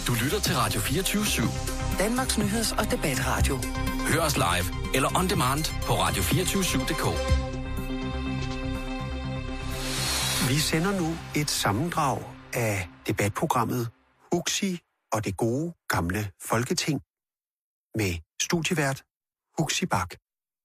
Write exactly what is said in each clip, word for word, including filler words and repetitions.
Du lytter til Radio fireogtyve syv. Danmarks nyheds- og debatradio. Hør os live eller on demand på radio to fire syv punktum d k. Vi sender nu et sammendrag af debatprogrammet Huxi og det gode gamle Folketing med studievært Huxi Bak.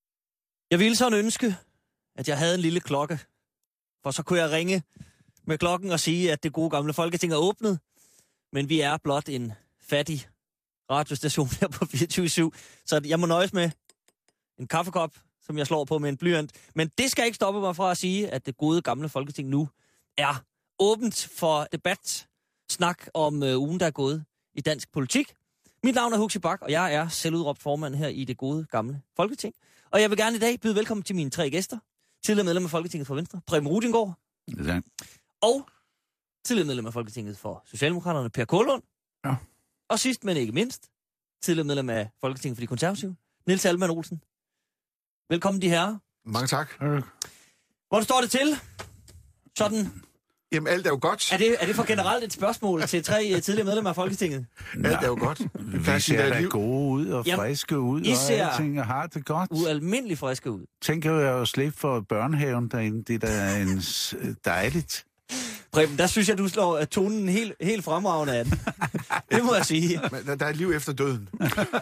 Jeg ville sådan ønske, at jeg havde en lille klokke, for så kunne jeg ringe med klokken og sige, at det gode gamle Folketing er åbnet. Men vi er blot en fattig radiostation her på fireogtyve syv, så jeg må nøjes med en kaffekop, som jeg slår på med en blyant. Men det skal ikke stoppe mig fra at sige, at det gode gamle Folketing nu er åbent for debat, snak om øh, ugen, der er gået i dansk politik. Mit navn er Huxi Bak, og jeg er selvudråbt formand her i det gode gamle Folketing. Og jeg vil gerne i dag byde velkommen til mine tre gæster. Tidligere medlem af Folketinget for Venstre, Preben Rudiengaard. Ja. Og tidligere medlem af Folketinget for Socialdemokraterne, Per Kålund. Ja. Og sidst, men ikke mindst, tidligere medlem af Folketinget for de Konservative, Niels Alman Olsen. Velkommen, de herrer. Mange tak. Hvor står det til? Sådan. Jamen, alt er jo godt. Er det, er det for generelt et spørgsmål til tre tidligere medlemmer af Folketinget? Alt er jo godt. Vi ser da gode ud og Jamen, friske ud, I og ser alting, og har det godt. ualmindeligt friske ud. Tænker jeg at slippe for børnehaven derinde. Det er da en s- dejligt. Preben, der synes jeg, du slår tonen helt, helt fremragende af den. Det må jeg sige. Men der, der er liv efter døden.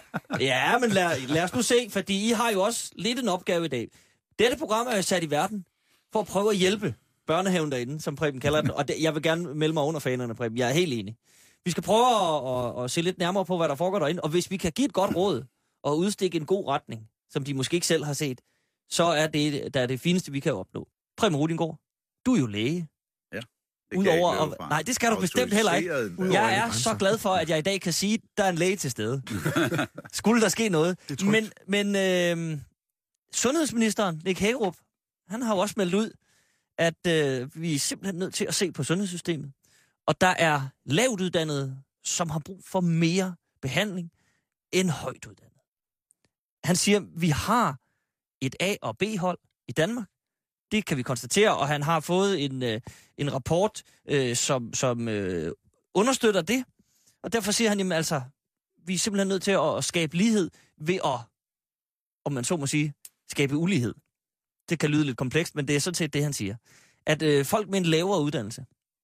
Ja, men lad, lad os nu se, fordi I har jo også lidt en opgave i dag. Dette program er jo sat i verden for at prøve at hjælpe børnehaven derinde, som Preben kalder den. Og det, jeg vil gerne melde mig under fanerne, Preben. Jeg er helt enig. Vi skal prøve at, at, at se lidt nærmere på, hvad der foregår derinde. Og hvis vi kan give et godt råd og udstikke en god retning, som de måske ikke selv har set, så er det der er det fineste, vi kan opnå. Preben Rudiengaard, du er jo læge. Udover at, nej, det skal du bestemt heller ikke. Jeg er så glad for, at jeg i dag kan sige, at der er en læge til stede. Skulle der ske noget. Men, men øh, sundhedsministeren, Nick Hækkerup, han har jo også meldt ud, at øh, vi er simpelthen nødt til at se på sundhedssystemet. Og der er lavt uddannede, som har brug for mere behandling end højt uddannede. Han siger, at vi har et A- og B-hold i Danmark. Det kan vi konstatere, og han har fået en, øh, en rapport, øh, som, som øh, understøtter det. Og derfor siger han, jamen altså, vi er simpelthen nødt til at, at skabe lighed ved at, om man så må sige, skabe ulighed. Det kan lyde lidt komplekst, men det er sådan set det, han siger. At øh, folk med en lavere uddannelse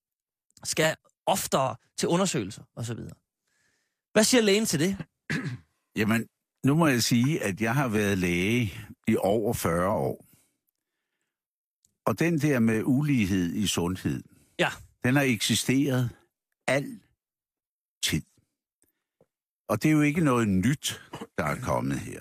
skal oftere til undersøgelser osv. Hvad siger lægen til det? Jamen, nu må jeg sige, at jeg har været læge i over fyrre år. Og den der med ulighed i sundhed, ja. Den har eksisteret altid. Og det er jo ikke noget nyt, der er kommet her.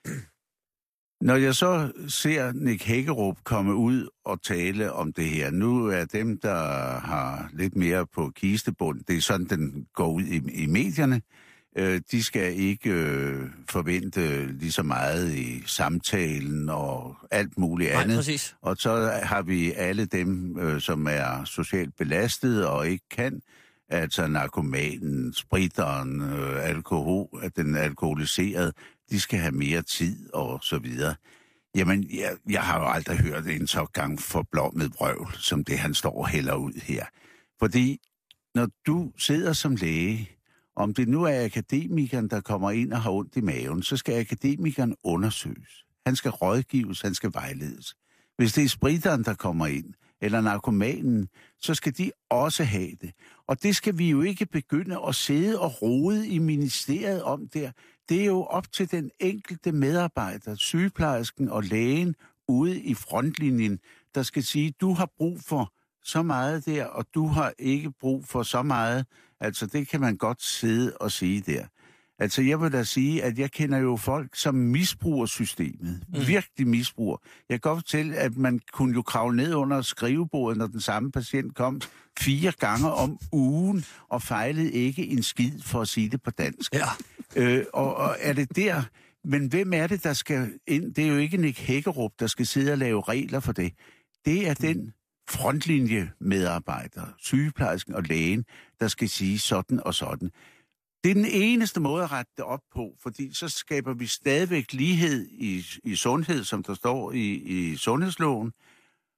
Når jeg så ser Nick Hækkerup komme ud og tale om det her, nu er dem, der har lidt mere på kistebund, det er sådan, den går ud i, i medierne, øh, de skal ikke øh, forvente lige så meget i samtalen og alt muligt Nej, andet. Præcis. Og så har vi alle dem, øh, som er socialt belastede og ikke kan, altså narkomanen, spritteren, øh, alkohol, den alkoholiserede, de skal have mere tid og så videre. Jamen, jeg, jeg har jo aldrig hørt en så gang forblommet vrøvl, som det, han står og hælder ud her. Fordi når du sidder som læge, om det nu er akademikeren, der kommer ind og har ondt i maven, så skal akademikeren undersøges. Han skal rådgives, han skal vejledes. Hvis det er spritteren, der kommer ind, eller narkomanen, så skal de også have det. Og det skal vi jo ikke begynde at sidde og rode i ministeriet om der. Det er jo op til den enkelte medarbejder, sygeplejersken og lægen ude i frontlinjen, der skal sige, du har brug for så meget der, og du har ikke brug for så meget. Altså, det kan man godt sidde og sige der. Altså, jeg vil da sige, at jeg kender jo folk, som misbruger systemet. Mm. Virkelig misbruger. Jeg kan godt fortælle, at man kunne jo kravle ned under skrivebordet, når den samme patient kom fire gange om ugen, og fejlede ikke en skid, for at sige det på dansk. Ja. Øh, og, og er det der... Men hvem er det, der skal ind? Det er jo ikke Nick Hækkerup, der skal sidde og lave regler for det. Det er den frontlinjemedarbejder, sygeplejersken og lægen, der skal sige sådan og sådan. Det er den eneste måde at rette det op på, fordi så skaber vi stadigvæk lighed i, i sundhed, som der står i, i sundhedsloven.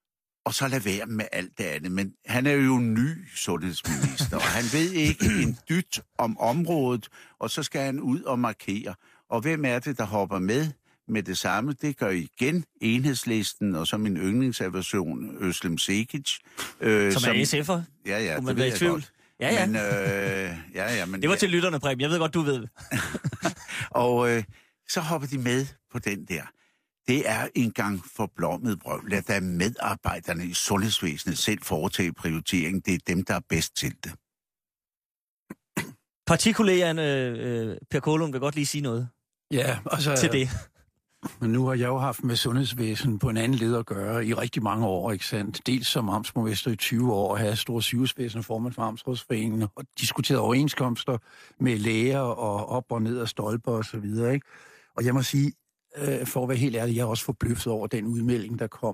og så lade være med alt det andet. Men han er jo ny sundhedsminister, og han ved ikke en dyt om området, og så skal han ud og markere. Og hvem er det, der hopper med med det samme? Det gør igen Enhedslisten, og så min yndlingsaversion, Özlem Cekic. Øh, som, som er S F'er? Ja, ja, kunne man det være ved i tvivl? Godt. Ja, ja. Men, øh, ja, ja men, det var ja. til lytterne, Preben. Jeg ved godt, du ved. og øh, så hopper de med på den der. Det er en gang forblommet brøv. Lad da medarbejderne i sundhedsvæsenet selv foretage prioritering. Det er dem, der er bedst til det. Partikollegaen øh, Per Kålund vil godt lige sige noget ja, altså, til det. Men nu har jeg jo haft med sundhedsvæsen på en anden led at gøre i rigtig mange år, ikke sandt? Dels som amtsborgmester i tyve år, og have store sygehusvæsen, formand for Amtsrådsforeningen, og diskuteret overenskomster med læger og op og ned af stolper og så videre, ikke? Og jeg må sige, øh, for at være helt ærlig, jeg er også forbløffet over den udmelding, der kom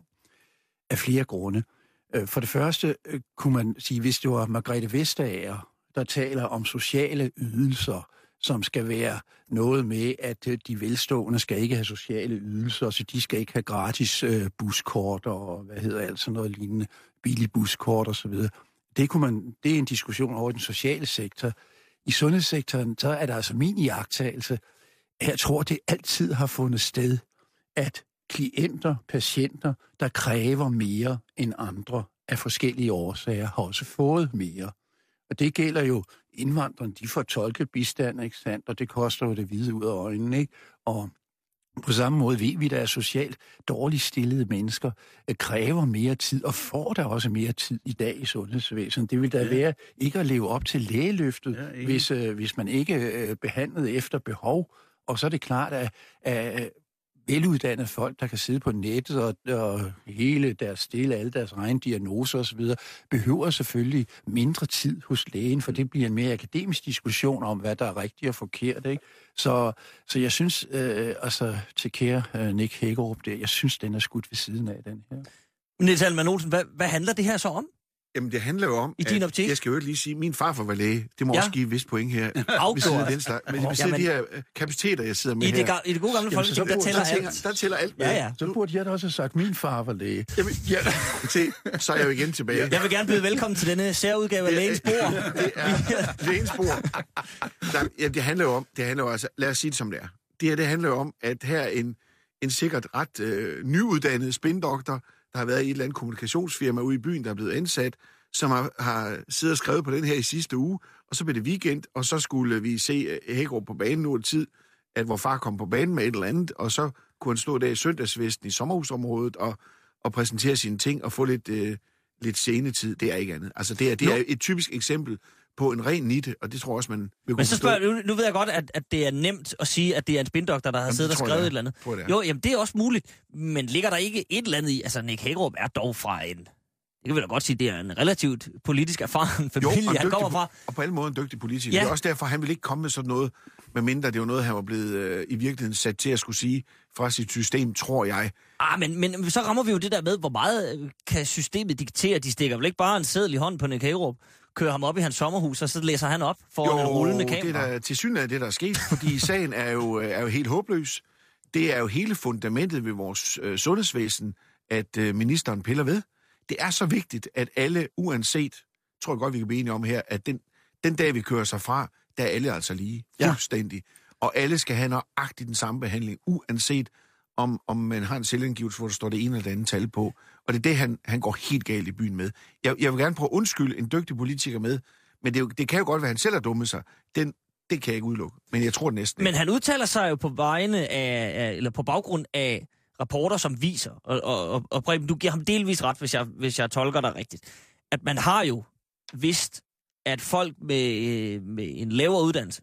af flere grunde. Øh, for det første øh, kunne man sige, hvis det var Margrethe Vestager, der taler om sociale ydelser, som skal være noget med, at de velstående skal ikke have sociale ydelser, så de skal ikke have gratis øh, buskort og hvad hedder alt sådan noget lignende, billig buskort og så videre. Det kunne man, det er en diskussion over den sociale sektor. I sundhedssektoren, så er der altså min iagttagelse, at jeg tror, det altid har fundet sted, at klienter, patienter, der kræver mere end andre af forskellige årsager, har også fået mere. Og det gælder jo indvandrerne, de får tolkebistand, ikke sandt? Og det koster jo det hvide ud af øjnene, ikke? Og på samme måde ved vi, at socialt dårligt stillede mennesker kræver mere tid, og får der også mere tid i dag i sundhedsvæsenet. Det vil da ja. være ikke at leve op til lægeløftet, ja, hvis, øh, hvis man ikke øh, behandlede efter behov. Og så er det klart, at, at veluddannede folk, der kan sidde på nettet og, og hele deres stille, alle deres egen diagnoser osv., behøver selvfølgelig mindre tid hos lægen, for det bliver en mere akademisk diskussion om, hvad der er rigtigt og forkert, ikke? Så, så jeg synes, øh, altså til kære øh, Nick Hækkerup der, jeg synes, den er skudt ved siden af, den her. Niels Alman Olsen, hvad, hvad handler det her så om? Jamen, det handler jo om, I din optik? Jeg skal jo lige sige, min farfar var læge. Det må ja. også give et vist point her. Afgjort. Den slags. Men det er de her kapaciteter, jeg sidder med I det, her. I det gode gamle folk, der, der tæller alt. Der tæller alt med. Ja, ja. Så burde jeg da også have sagt, at min far var læge. Jamen, ja, se, så er jeg jo igen tilbage. Jeg vil gerne byde velkommen til denne særudgave af Lægens Bord. Det er Lægens Bord. Der, ja, det handler jo om, det handler jo altså, lad os sige det som det er. Det her, det handler jo om, at her er en, en sikkert ret øh, nyuddannet spindoktor, der har været i et eller andet kommunikationsfirma ude i byen, der er blevet ansat, som har, har siddet og skrevet på den her i sidste uge, og så blev det weekend, og så skulle vi se Hækkerup på banen nu tid, at vor far kom på banen med et eller andet, og så kunne han stå der i søndagsvesten i sommerhusområdet og, og præsentere sine ting og få lidt, øh, lidt senetid. Det er ikke andet. Altså, det er, det er et typisk eksempel på en ren nitte, og det tror jeg også, man vil kunne Men så spørger, nu, nu ved jeg godt, at, at det er nemt at sige, at det er en spindoktor, der har jamen, siddet og skrevet et eller andet. Det jo, jamen det er også muligt, men ligger der ikke et eller andet i, altså Nick Hækkerup er dog fra en... Det kan vi da godt sige, det er en relativt politisk erfaren familie, jo, han kommer fra. Og på alle måder en dygtig politiker. Ja. Det er også derfor, han vil ikke komme med sådan noget, medmindre det var noget, han var blevet øh, i virkeligheden sat til at skulle sige fra sit system, tror jeg. Ah, men, men så rammer vi jo det der med, hvor meget kan systemet diktere. De stikker vel ikke bare en seddel i hånden på Nick Hækkerup, kører ham op i hans sommerhus, og så læser han op for jo, en rullende kamera. Jo, det er til synligheden det, der er sket, fordi sagen er jo, er jo helt håbløs. Det er jo hele fundamentet ved vores øh, sundhedsvæsen, at øh, ministeren piller ved. Det er så vigtigt, at alle, uanset, tror jeg godt, vi kan blive enige om her, at den, den dag, vi kører sig fra, der er alle altså lige, fuldstændig. Ja. Og alle skal have nøjagtigt den samme behandling, uanset om, om man har en selvindgivelse, hvor der står det ene eller det andet tal på. Og det er det, han, han går helt galt i byen med. Jeg, jeg vil gerne prøve at undskylde en dygtig politiker med, men det, jo, det kan jo godt være, at han selv har dummet sig. Den, det kan jeg ikke udelukke, men jeg tror det næsten ikke. Men han udtaler sig jo på vegne af, eller på baggrund af rapporter, som viser, og, og, og, og Preben, du giver ham delvis ret, hvis jeg, hvis jeg tolker dig rigtigt, at man har jo vidst, at folk med, med en lavere uddannelse,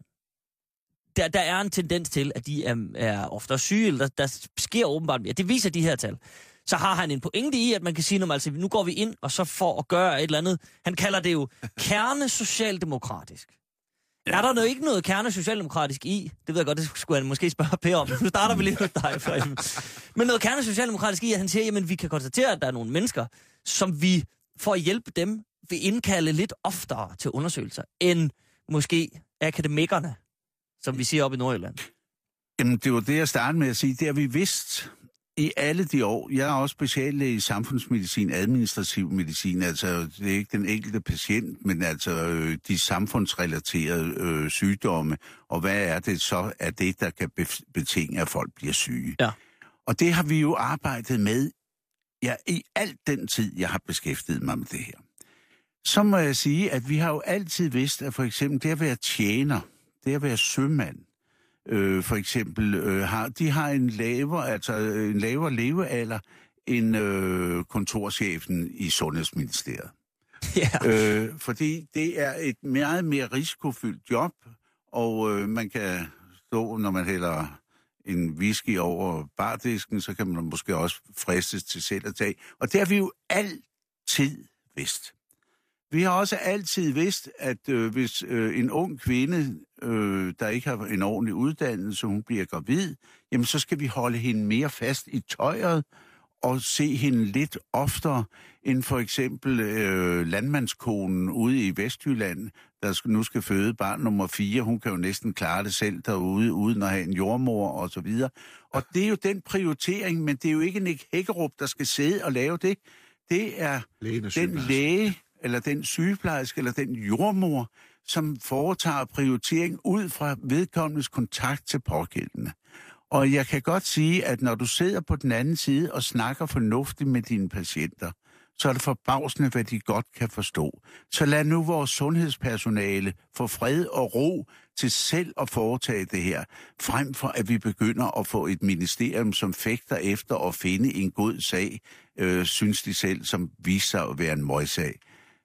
der, der er en tendens til, at de er, er oftere syge, eller der, der sker åbenbart mere. Det viser de her tal. Så har han en pointe i, at man kan sige, at altså, nu går vi ind, og så for at gøre et eller andet, han kalder det jo kernesocialdemokratisk. Ja. Er der noget, ikke noget kernesocialdemokratisk i? Det ved jeg godt, det skulle han måske spørge Per om. Nu starter vi lige med dig, Preben. Men noget kernesocialdemokratisk i, at han siger, jamen vi kan konstatere, at der er nogle mennesker, som vi for at hjælpe dem vil indkalde lidt oftere til undersøgelser, end måske akademikerne, som vi siger op i Nordjylland. Jamen, det var det, jeg startede med at sige. Det har vi vidst. i alle de år, jeg er også speciallæge i samfundsmedicin, administrativ medicin, altså det er ikke den enkelte patient, men altså øh, de samfundsrelaterede øh, sygdomme, og hvad er det så af det, der kan betinge, at folk bliver syge? Ja. Og det har vi jo arbejdet med, ja, i al den tid, jeg har beskæftiget mig med det her. Så må jeg sige, at vi har jo altid vidst, at for eksempel det at være tjener, det at være sømand, øh, for eksempel, øh, har, de har en lavere, altså en lavere levealder end øh, kontorchefen i Sundhedsministeriet. Yeah. Øh, fordi det er et meget mere risikofyldt job, og øh, man kan stå, når man hælder en whisky over bardisken, så kan man måske også fristes til selv at tage. Og det har vi jo altid vidst. Vi har også altid vidst, at øh, hvis øh, en ung kvinde, øh, der ikke har en ordentlig uddannelse, hun bliver gravid, jamen så skal vi holde hende mere fast i tøjet og se hende lidt oftere end for eksempel øh, landmandskonen ude i Vestjylland, der skal, nu skal føde barn nummer fire. Hun kan jo næsten klare det selv derude, uden at have en jordmor og så videre. Og det er jo den prioritering, men det er jo ikke Nick Hækkerup, der skal sidde og lave det. Det er den læge, eller den sygeplejerske, eller den jordmor, som foretager prioritering ud fra vedkommendes kontakt til pågældende. Og jeg kan godt sige, at når du sidder på den anden side og snakker fornuftigt med dine patienter, så er det forbavsende, hvad de godt kan forstå. Så lad nu vores sundhedspersonale få fred og ro til selv at foretage det her, frem for at vi begynder at få et ministerium, som fægter efter at finde en god sag, øh, synes de selv, som viser sig at være en møgsag.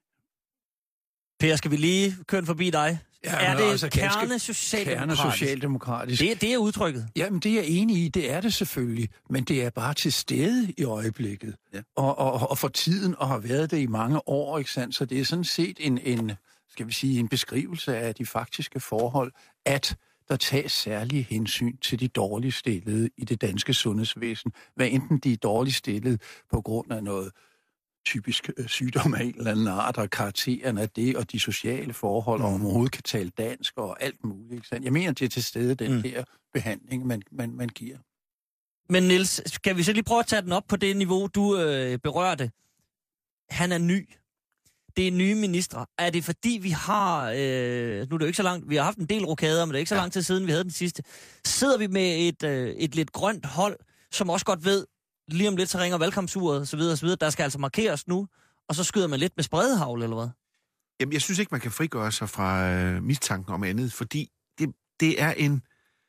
Per, skal vi lige køre forbi dig? Ja, er det altså kerne socialdemokratisk? Kerne socialdemokratisk. Det, det er udtrykket. Jamen, det er jeg enig i. Det er det selvfølgelig. Men det er bare til stede i øjeblikket. Ja. Og, og, og for tiden, og har været det i mange år, ikke sandt? Så det er sådan set en, en, skal vi sige, en beskrivelse af de faktiske forhold, at der tages særlige hensyn til de dårligt stillede i det danske sundhedsvæsen. Hvad enten de er dårligt stillet på grund af noget typisk sygdom af en eller anden art, og karakteren af det, og de sociale forhold, og om overhovedet kan tale dansk, og alt muligt. Ikke sandt? Jeg mener, det er til stede, den mm. der behandling, man, man, man giver. Men Niels, skal vi så lige prøve at tage den op på det niveau, du øh, berørte? Han er ny. Det er nye ministre. Er det fordi, vi har... Øh, nu er det jo ikke så langt... Vi har haft en del rokader, men det er ikke så lang tid siden, vi havde den sidste. Sidder vi med et, øh, et lidt grønt hold, som også godt ved, lige om lidt, så ringer valgkampsuret, så videre, så videre. Der skal altså markeres nu, og så skyder man lidt med spredehagl, eller hvad? Jamen, jeg synes ikke, man kan frigøre sig fra øh, mistanken om andet, fordi det, det er en,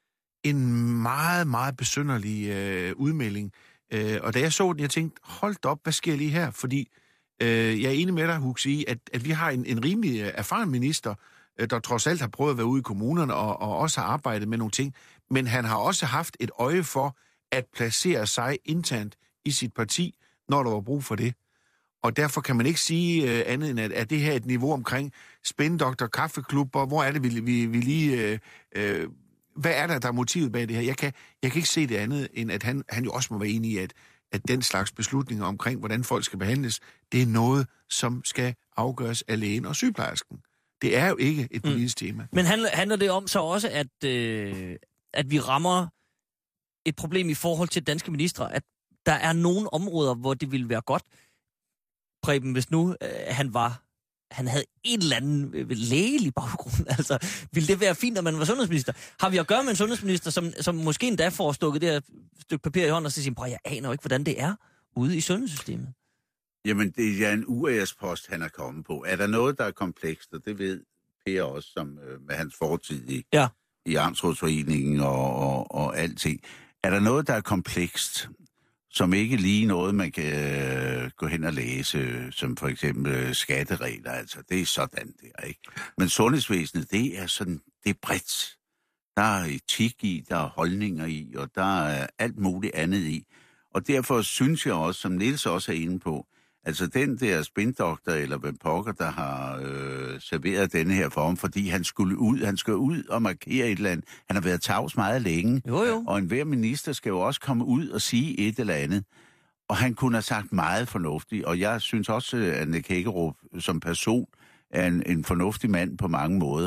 en meget, meget besynderlig øh, udmelding. Øh, og da jeg så den, jeg tænkte, hold da op, hvad sker lige her? Fordi øh, jeg er enig med dig, Huxi, at, at vi har en, en rimelig erfaren minister, øh, der trods alt har prøvet at være ude i kommunerne, og, og også har arbejdet med nogle ting. Men han har også haft et øje for at placere sig internt i sit parti, når der var brug for det. Og derfor kan man ikke sige øh, andet end, at, at det her er et niveau omkring spændoktor, kaffeklubber, hvor er det, vi, vi, vi lige... Øh, øh, hvad er der, der er motivet bag det her? Jeg kan, jeg kan ikke se det andet, end at han, han jo også må være enig i, at, at den slags beslutninger omkring, hvordan folk skal behandles, det er noget, som skal afgøres af lægen og sygeplejersken. Det er jo ikke et politisk mm. tema. Men handler, handler det om så også, at, øh, at vi rammer et problem i forhold til danske ministre, at der er nogle områder, hvor det ville være godt, Preben, hvis nu øh, han var, han havde en eller anden øh, lægelig baggrund, altså, ville det være fint, når man var sundhedsminister? Har vi at gøre med en sundhedsminister, som, som måske endda får stukket det her stykke papir i hånden, og så siger, prøv, jeg aner jo ikke, hvordan det er ude i sundhedssystemet? Jamen, det er en uærespost, han er kommet på. Er der noget, der er komplekst, og det ved Per også, som øh, med hans fortid i, ja. i Amtsrådsforeningen og, og, og alting. Er der noget, der er komplekst, som ikke lige noget, man kan øh, gå hen og læse, som for eksempel øh, skatteregler, altså det er sådan der, ikke? Men sundhedsvæsenet, det er sådan, det er bredt. Der er etik i, der er holdninger i, og der er alt muligt andet i. Og derfor synes jeg også, som Niels også er inde på, altså den der spindoktor eller hvem pokker, der har øh, serveret denne her form, fordi han skulle ud, han skal ud og markere et eller andet. Han har været tavs meget længe, jo, jo. Og enhver minister skal jo også komme ud og sige et eller andet. Og han kunne have sagt meget fornuftigt, og jeg synes også, at Nick Hækkerup som person er en, en fornuftig mand på mange måder.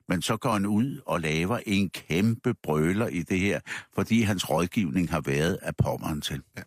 Men så går han ud og laver en kæmpe brøler i det her, fordi hans rådgivning har været af Pommern til. Ja.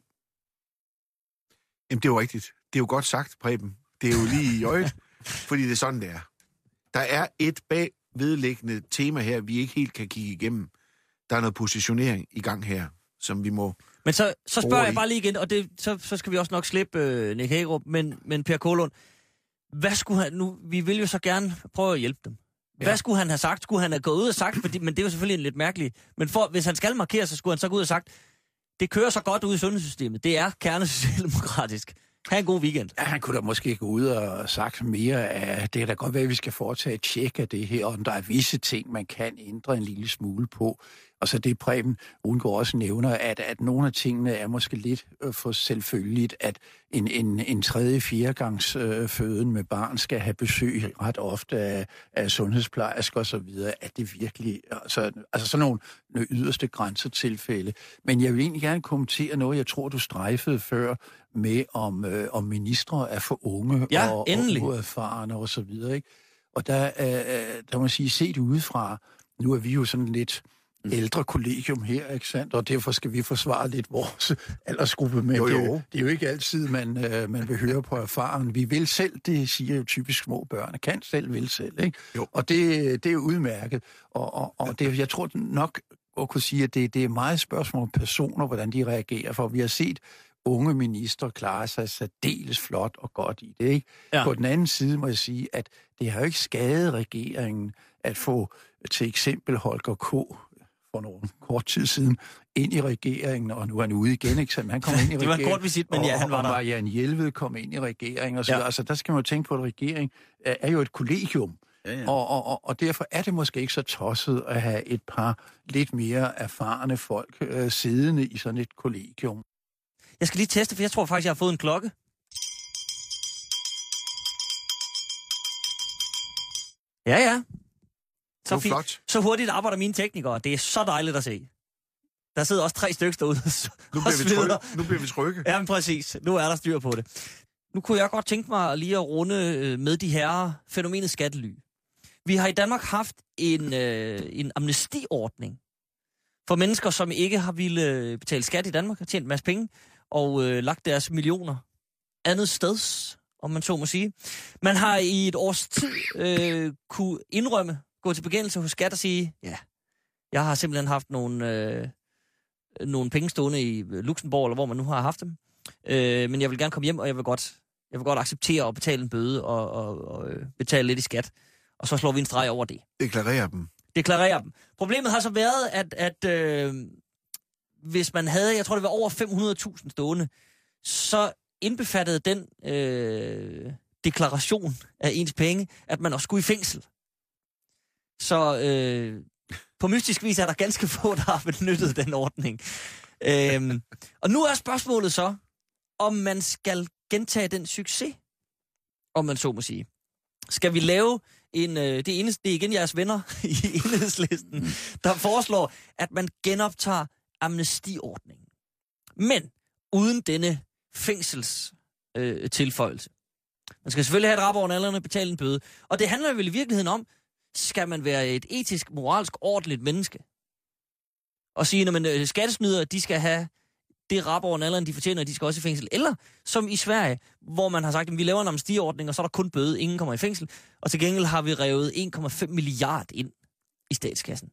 Jamen, det er jo rigtigt. Det er jo godt sagt, Preben. Det er jo lige i øjet, fordi det er sådan, det er. Der er et bagvedliggende tema her, vi ikke helt kan kigge igennem. Der er noget positionering i gang her, som vi må... Men så, så spørger jeg i. bare lige igen, og det, så, så skal vi også nok slippe øh, Nick Hækkerup, men, men Per Kålund, hvad skulle han... Nu, vi vil jo så gerne prøve at hjælpe dem. Hvad ja. skulle han have sagt? Skulle han have gået ud og sagt, fordi, men det er jo selvfølgelig en lidt mærkeligt. Men for, hvis han skal markere sig, skulle han så gå ud og sagt, det kører så godt ud i sundhedssystemet. Det er kernesocialdemokratisk. Ha' en god weekend. Ja, han kunne da måske gå ud og sagt mere af, det kan da godt være, at vi skal foretage et tjek af det her, om der er visse ting, man kan ændre en lille smule på. Og så det Preben undgår også nævner, at, at nogle af tingene er måske lidt øh, for selvfølgeligt, at en, en, en tredje, fjerde gangs øh, føden med barn skal have besøg ret ofte af, af sundhedsplejersker og så videre. Er det virkelig, altså, altså sådan nogle yderste grænsetilfælde. Men jeg vil egentlig gerne kommentere noget, jeg tror, du strejfede før, med om, øh, om ministre er for unge ja, og, og uerfarne og så videre. Ikke? Og der, øh, der må jeg sige, set udefra, nu er vi jo sådan lidt ældre kollegium her, ikke sandt? Og derfor skal vi forsvare lidt vores aldersgruppe, men jo, jo. Det, det er jo ikke altid, man, øh, man vil høre på erfaren. Vi vil selv, det siger jo typisk små børn, kan selv, vil selv, ikke? Jo. Og det, det er jo udmærket. Og, og, og det, jeg tror nok at kunne sige, at det, det er meget spørgsmål om personer, hvordan de reagerer, for vi har set unge minister klare sig særdeles flot og godt i det, ikke? Ja. På den anden side må jeg sige, at det har jo ikke skadet regeringen at få til eksempel Holger K. for nogle kort tid siden ind i regeringen, og nu er han ude igen, ikke? Så han kom ind i regeringen. Det var en kort visit, men ja, han var der. Og Marianne Jelved kom ind i regeringen, og så ja. Altså, der skal man jo tænke på, at regering er jo et kollegium, ja, ja. Og, og, og derfor er det måske ikke så tosset at have et par lidt mere erfarne folk øh, siddende i sådan et kollegium. Jeg skal lige teste, for jeg tror faktisk, jeg har fået en klokke. Ja, ja. Så, fint. Så hurtigt arbejder mine teknikere. Det er så dejligt at se. Der sidder også tre stykker derude. Nu bliver vi trygge. Nu bliver vi trygge. Ja, men præcis. Nu er der styr på det. Nu kunne jeg godt tænke mig lige at runde med de her fænomenet skattely. Vi har i Danmark haft en, øh, en amnestiordning for mennesker, som ikke har ville betale skat i Danmark, har tjent en masse penge og øh, lagt deres millioner andet steds, om man så må sige. Man har i et års tid øh, kunne indrømme, gå til bekendelse hos skat og sige, ja, jeg har simpelthen haft nogle, øh, nogle penge stående i Luxembourg, eller hvor man nu har haft dem. Øh, men jeg vil gerne komme hjem, og jeg vil godt, jeg vil godt acceptere at betale en bøde og, og, og betale lidt i skat. Og så slår vi en streg over det. Deklarerer dem. Deklarerer dem. Problemet har så været, at, at øh, hvis man havde, jeg tror det var over fem hundrede tusind stående, så indbefattede den øh, deklaration af ens penge, at man også skulle i fængsel. Så øh, på mystisk vis er der ganske få, der har benyttet den ordning. øhm, og nu er spørgsmålet så, om man skal gentage den succes, om man så må sige. Skal vi lave en, øh, det, eneste, det er igen jeres venner i Enhedslisten, der foreslår, at man genoptager amnestiordningen. Men uden denne fængselstilføjelse. Øh, man skal selvfølgelig have et rap over nallerne og betale en bøde. Og det handler vel i virkeligheden om, skal man være et etisk, moralsk, ordentligt menneske? Og sige, at man, skattesnydere, de skal have det rap over nallerne, de fortjener, de skal også i fængsel. Eller som i Sverige, hvor man har sagt, at vi laver en amnestiordning, og så er der kun bøde, ingen kommer i fængsel. Og til gengæld har vi revet en komma fem milliard ind i statskassen.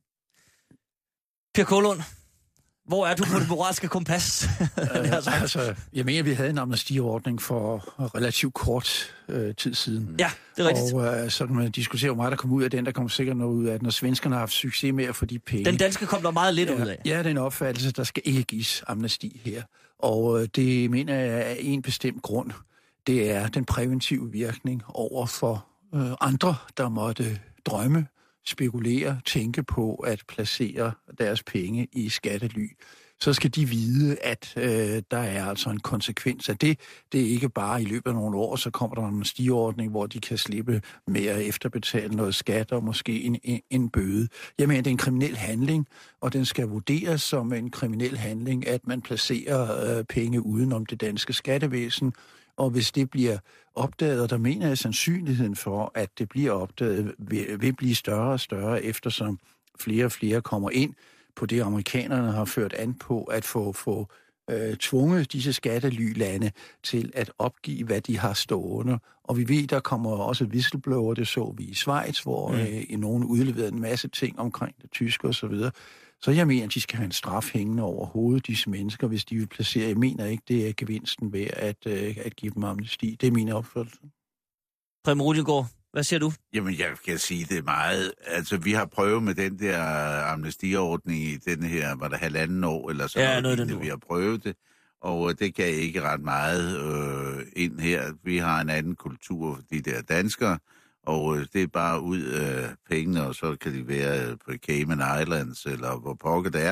Per Kålund, hvor er du på det moralske kompas? øh, altså, jeg mener, vi havde en amnestiordning for relativt kort øh, tid siden. Ja, det er rigtigt. Og øh, så kan man diskutere, hvor meget der kom ud af den, der kom sikkert noget ud af den, og svenskerne har haft succes med at få de penge. Den danske kom der meget lidt ja, ud af. Ja, det er en opfattelse, der skal ikke gives amnesti her. Og øh, det mener jeg er en bestemt grund. Det er den præventive virkning over for øh, andre, der måtte drømme, spekulere, tænke på at placere deres penge i skattely, så skal de vide, at øh, der er altså en konsekvens af det. Det er ikke bare i løbet af nogle år, så kommer der en amnestiordning, hvor de kan slippe med at efterbetale noget skat og måske en, en, en bøde. Jeg mener, det er en kriminel handling, og den skal vurderes som en kriminel handling, at man placerer øh, penge udenom det danske skattevæsen, Og hvis det bliver opdaget, der mener jeg sandsynligheden for, at det bliver opdaget, vil, vil blive større og større, eftersom flere og flere kommer ind på det, amerikanerne har ført an på, at få, få øh, tvunget disse skattelylande til at opgive, hvad de har stående. Og vi ved, der kommer også whistleblower, det så vi i Schweiz, hvor mm. øh, nogen udleverede en masse ting omkring det tyske osv. Så jeg mener, at de skal have en straf hængende over hovedet, disse mennesker, hvis de vil placere. Jeg mener ikke, det er gevinsten ved at, øh, at give dem amnesti. Det er min opfattelse. Preben Rudiengaard, hvad siger du? Jamen, jeg kan sige det meget. Altså, vi har prøvet med den der amnestiordning i den her, var det halvanden år, eller sådan ja, noget, noget det, vi har prøvet det. Og det gav ikke ret meget øh, ind her. Vi har en anden kultur, de der danskere, og øh, det er bare ud af øh, pengene, og så kan de være på Cayman Islands, eller hvor pokker det er.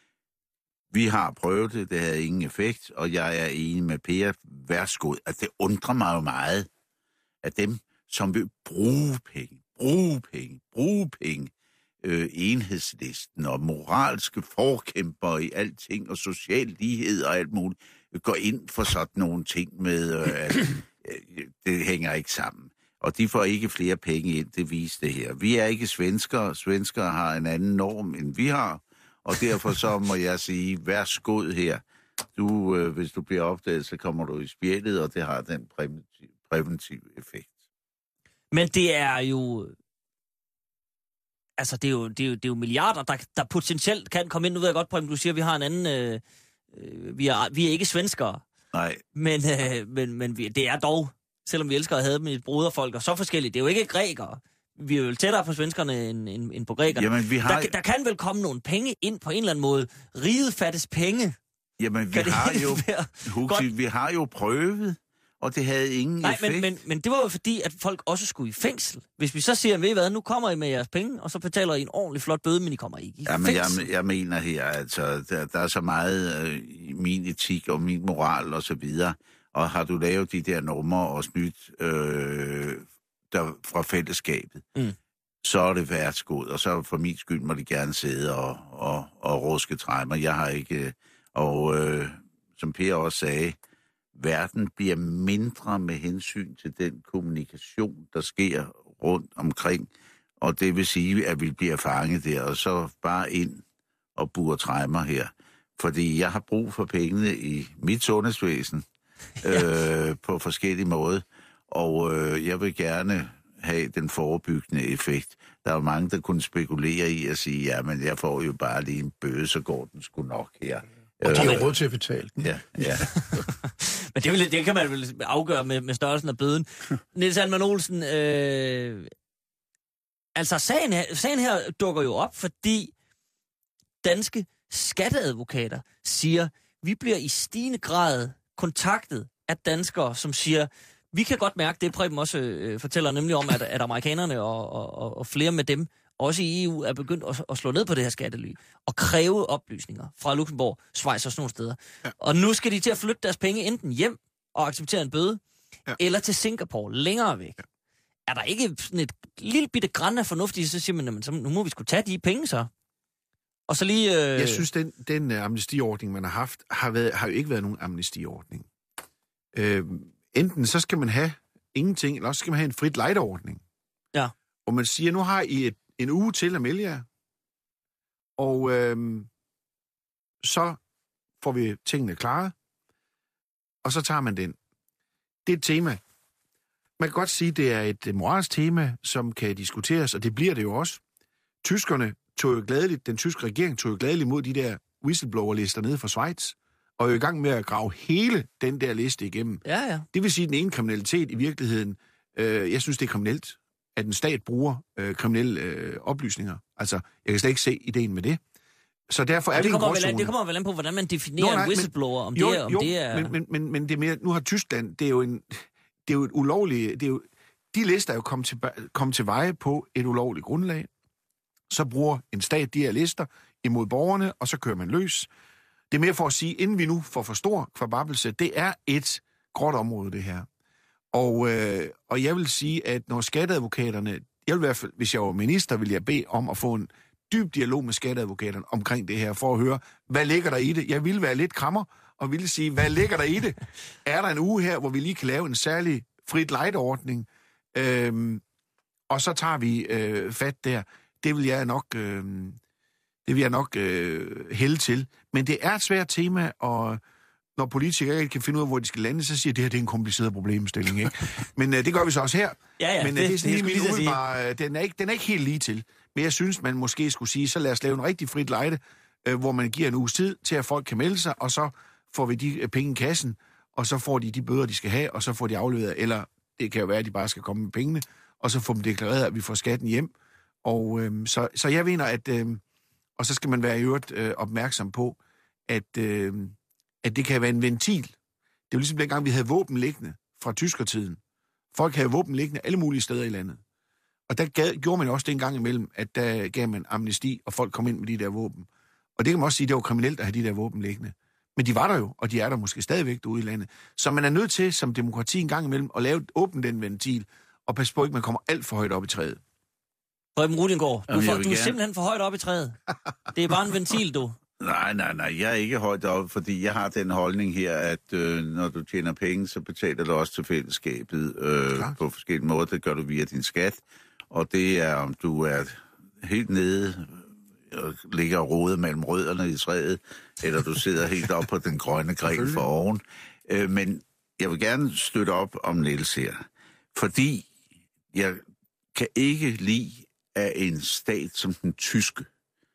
Vi har prøvet det, det havde ingen effekt, og jeg er enig med Per. Værsgod. Altså, det undrer mig jo meget, at dem, som vil bruge penge, bruge penge, bruge penge, øh, enhedslisten og moralske forkæmper i alting, og social lighed og alt muligt, går ind for sådan nogle ting med, øh, at øh, det hænger ikke sammen. Og de får ikke flere penge ind, det viser det her. Vi er ikke svenskere. Svenskere har en anden norm, end vi har. Og derfor så må jeg sige, værsgod her. Du, øh, hvis du bliver opdaget, så kommer du i spjældet, og det har den præventiv, præventiv effekt. Men det er jo... Altså, det er jo, det er jo, det er jo milliarder, der, der potentielt kan komme ind. Nu ved jeg godt, Preben, du siger, at vi har en anden... Øh, øh, vi, er, vi er ikke svenskere. Nej. Men, øh, men, men vi, det er dog, selvom vi elsker at have dem i broderfolk, og så forskelligt. Det er jo ikke grækere. Vi er jo tættere på svenskerne end, end, end på grækerne. Jamen, vi har... der, der kan vel komme nogle penge ind på en eller anden måde. Riget fattes penge. Jamen, vi har jo... Huxi, vi har jo prøvet... Og det havde ingen Nej, effekt. Men, men, men det var jo fordi, at folk også skulle i fængsel. Hvis vi så siger, ved I hvad, nu kommer I med jeres penge, og så betaler I en ordentlig flot bøde, men I kommer ikke i ja, men fængsel. Jeg, jeg mener her, altså, der, der er så meget øh, i min etik og min moral og så videre. Og har du lavet de der numre og snydt øh, der, fra fællesskabet, mm. så er det værsgod. Og så for min skyld må de gerne sidde og, og, og ruske træmmer. Jeg har ikke... Og øh, som Per også sagde, verden bliver mindre med hensyn til den kommunikation, der sker rundt omkring. Og det vil sige, at vi bliver fanget der, og så bare ind og bure træmmer her. Fordi jeg har brug for pengene i mit sundhedsvæsen ja. øh, på forskellige måder. Og øh, jeg vil gerne have den forebyggende effekt. Der er jo mange, der kunne spekulere i at sige, ja, men jeg får jo bare lige en bøde, så går den sgu nok her. Og de har råd til at betale den. Ja, ja. Men det, vil, det kan man vel afgøre med, med størrelsen af bøden. Niels Alman Olsen, øh, altså sagen her, sagen her dukker jo op, fordi danske skatteadvokater siger, vi bliver i stigende grad kontaktet af danskere, som siger, vi kan godt mærke, det Preben også øh, fortæller nemlig om, at, at amerikanerne og, og, og flere med dem, også i E U, er begyndt at, at slå ned på det her skattely og kræve oplysninger fra Luxembourg, Schweiz og sådan nogle steder. Ja. Og nu skal de til at flytte deres penge enten hjem og acceptere en bøde, ja. eller til Singapore, længere væk. Ja. Er der ikke sådan et lille bitte græn af fornuftigt, så siger man, så nu må vi skulle tage de penge så? Og så lige... Øh... Jeg synes, den, den uh, amnestiordning, man har haft, har, været, har jo ikke været nogen amnestiordning. Øh, enten så skal man have ingenting, eller også skal man have en frit lejdeordning. Ja. Og man siger, nu har I et en uge til at melde jer, og øhm, så får vi tingene klare, og så tager man den. Det er et tema. Man kan godt sige, at det er et moralsk tema, som kan diskuteres, og det bliver det jo også. Tyskerne tog jo gladeligt, den tyske regering tog jo gladeligt mod de der whistleblower-lister nede fra Schweiz, og er jo i gang med at grave hele den der liste igennem. Ja, ja. Det vil sige, at den ene kriminalitet i virkeligheden, øh, jeg synes, det er kriminelt, at en stat bruger øh, kriminelle øh, oplysninger. Altså, jeg kan slet ikke se ideen med det. Så derfor er det, det en gråzone. Det kommer vel an på, hvordan man definerer Nå, nej, en whistleblower, om, jo, det, om jo, det er... Men, men, men, men det er mere, nu har Tyskland, det er jo en, det er jo et ulovligt, det er jo, de lister er jo kommet til, kommet til veje på et ulovligt grundlag. Så bruger en stat de her lister imod borgerne, og så kører man løs. Det er mere for at sige, inden vi nu får for stor kvababbelse, det er et gråt område, det her. Og, øh, og jeg vil sige, at når skatteadvokaterne, jeg vil i hvert fald, hvis jeg var minister, vil jeg bede om at få en dyb dialog med skatteadvokaterne omkring det her, for at høre, hvad ligger der i det. Jeg vil være lidt krammer, og ville sige, hvad ligger der i det? Er der en uge her, hvor vi lige kan lave en særlig frit light-ordning? Øhm, og så tager vi øh, fat der. Det vil jeg nok, øh, det vil jeg nok øh, hælde til. Men det er et svært tema, og når politikere ikke kan finde ud af, hvor de skal lande, så siger de, at det her det er en kompliceret problemstilling. Ikke? Men øh, det gør vi så også her. Ja, ja, Men det, øh, det er sådan det, lige det, min umiddelbare, den er, ikke, den er ikke helt lige til. Men jeg synes, man måske skulle sige, så lad os lave en rigtig frit lejde, øh, hvor man giver en uges tid til, at folk kan melde sig, og så får vi de øh, penge i kassen, og så får de de bøder, de skal have, og så får de afleveret, eller det kan jo være, at de bare skal komme med pengene, og så får dem deklareret, at vi får skatten hjem. Og øh, så, så jeg mener, at øh, og så skal man være i øvrigt øh, opmærksom på, at, øh, at det kan være en ventil. Det er jo ligesom dengang, vi havde våben liggende fra tyskertiden. Folk havde våben liggende alle mulige steder i landet. Og der gav, gjorde man også det en gang imellem, at der gav man amnesti, og folk kom ind med de der våben. Og det kan man også sige, at det var kriminelt at have de der våben liggende. Men de var der jo, og de er der måske stadigvæk derude i landet. Så man er nødt til, som demokrati en gang imellem, at lave åbne den ventil, og passe på, at man kommer alt for højt op i træet. Preben Rudinggaard, du, Jamen, for, jeg vil du er gerne- simpelthen for højt op i træet. Det er bare en ventil, du. Nej, nej, nej, jeg er ikke højt op, fordi jeg har den holdning her, at øh, når du tjener penge, så betaler du også til fællesskabet øh, på forskellige måder. Det gør du via din skat, og det er, om du er helt nede og ligger og roder mellem rødderne i træet, eller du sidder helt op på den grønne gren for oven. Øh, men jeg vil gerne støtte op om Niels her, fordi jeg kan ikke lide, at en stat som den tyske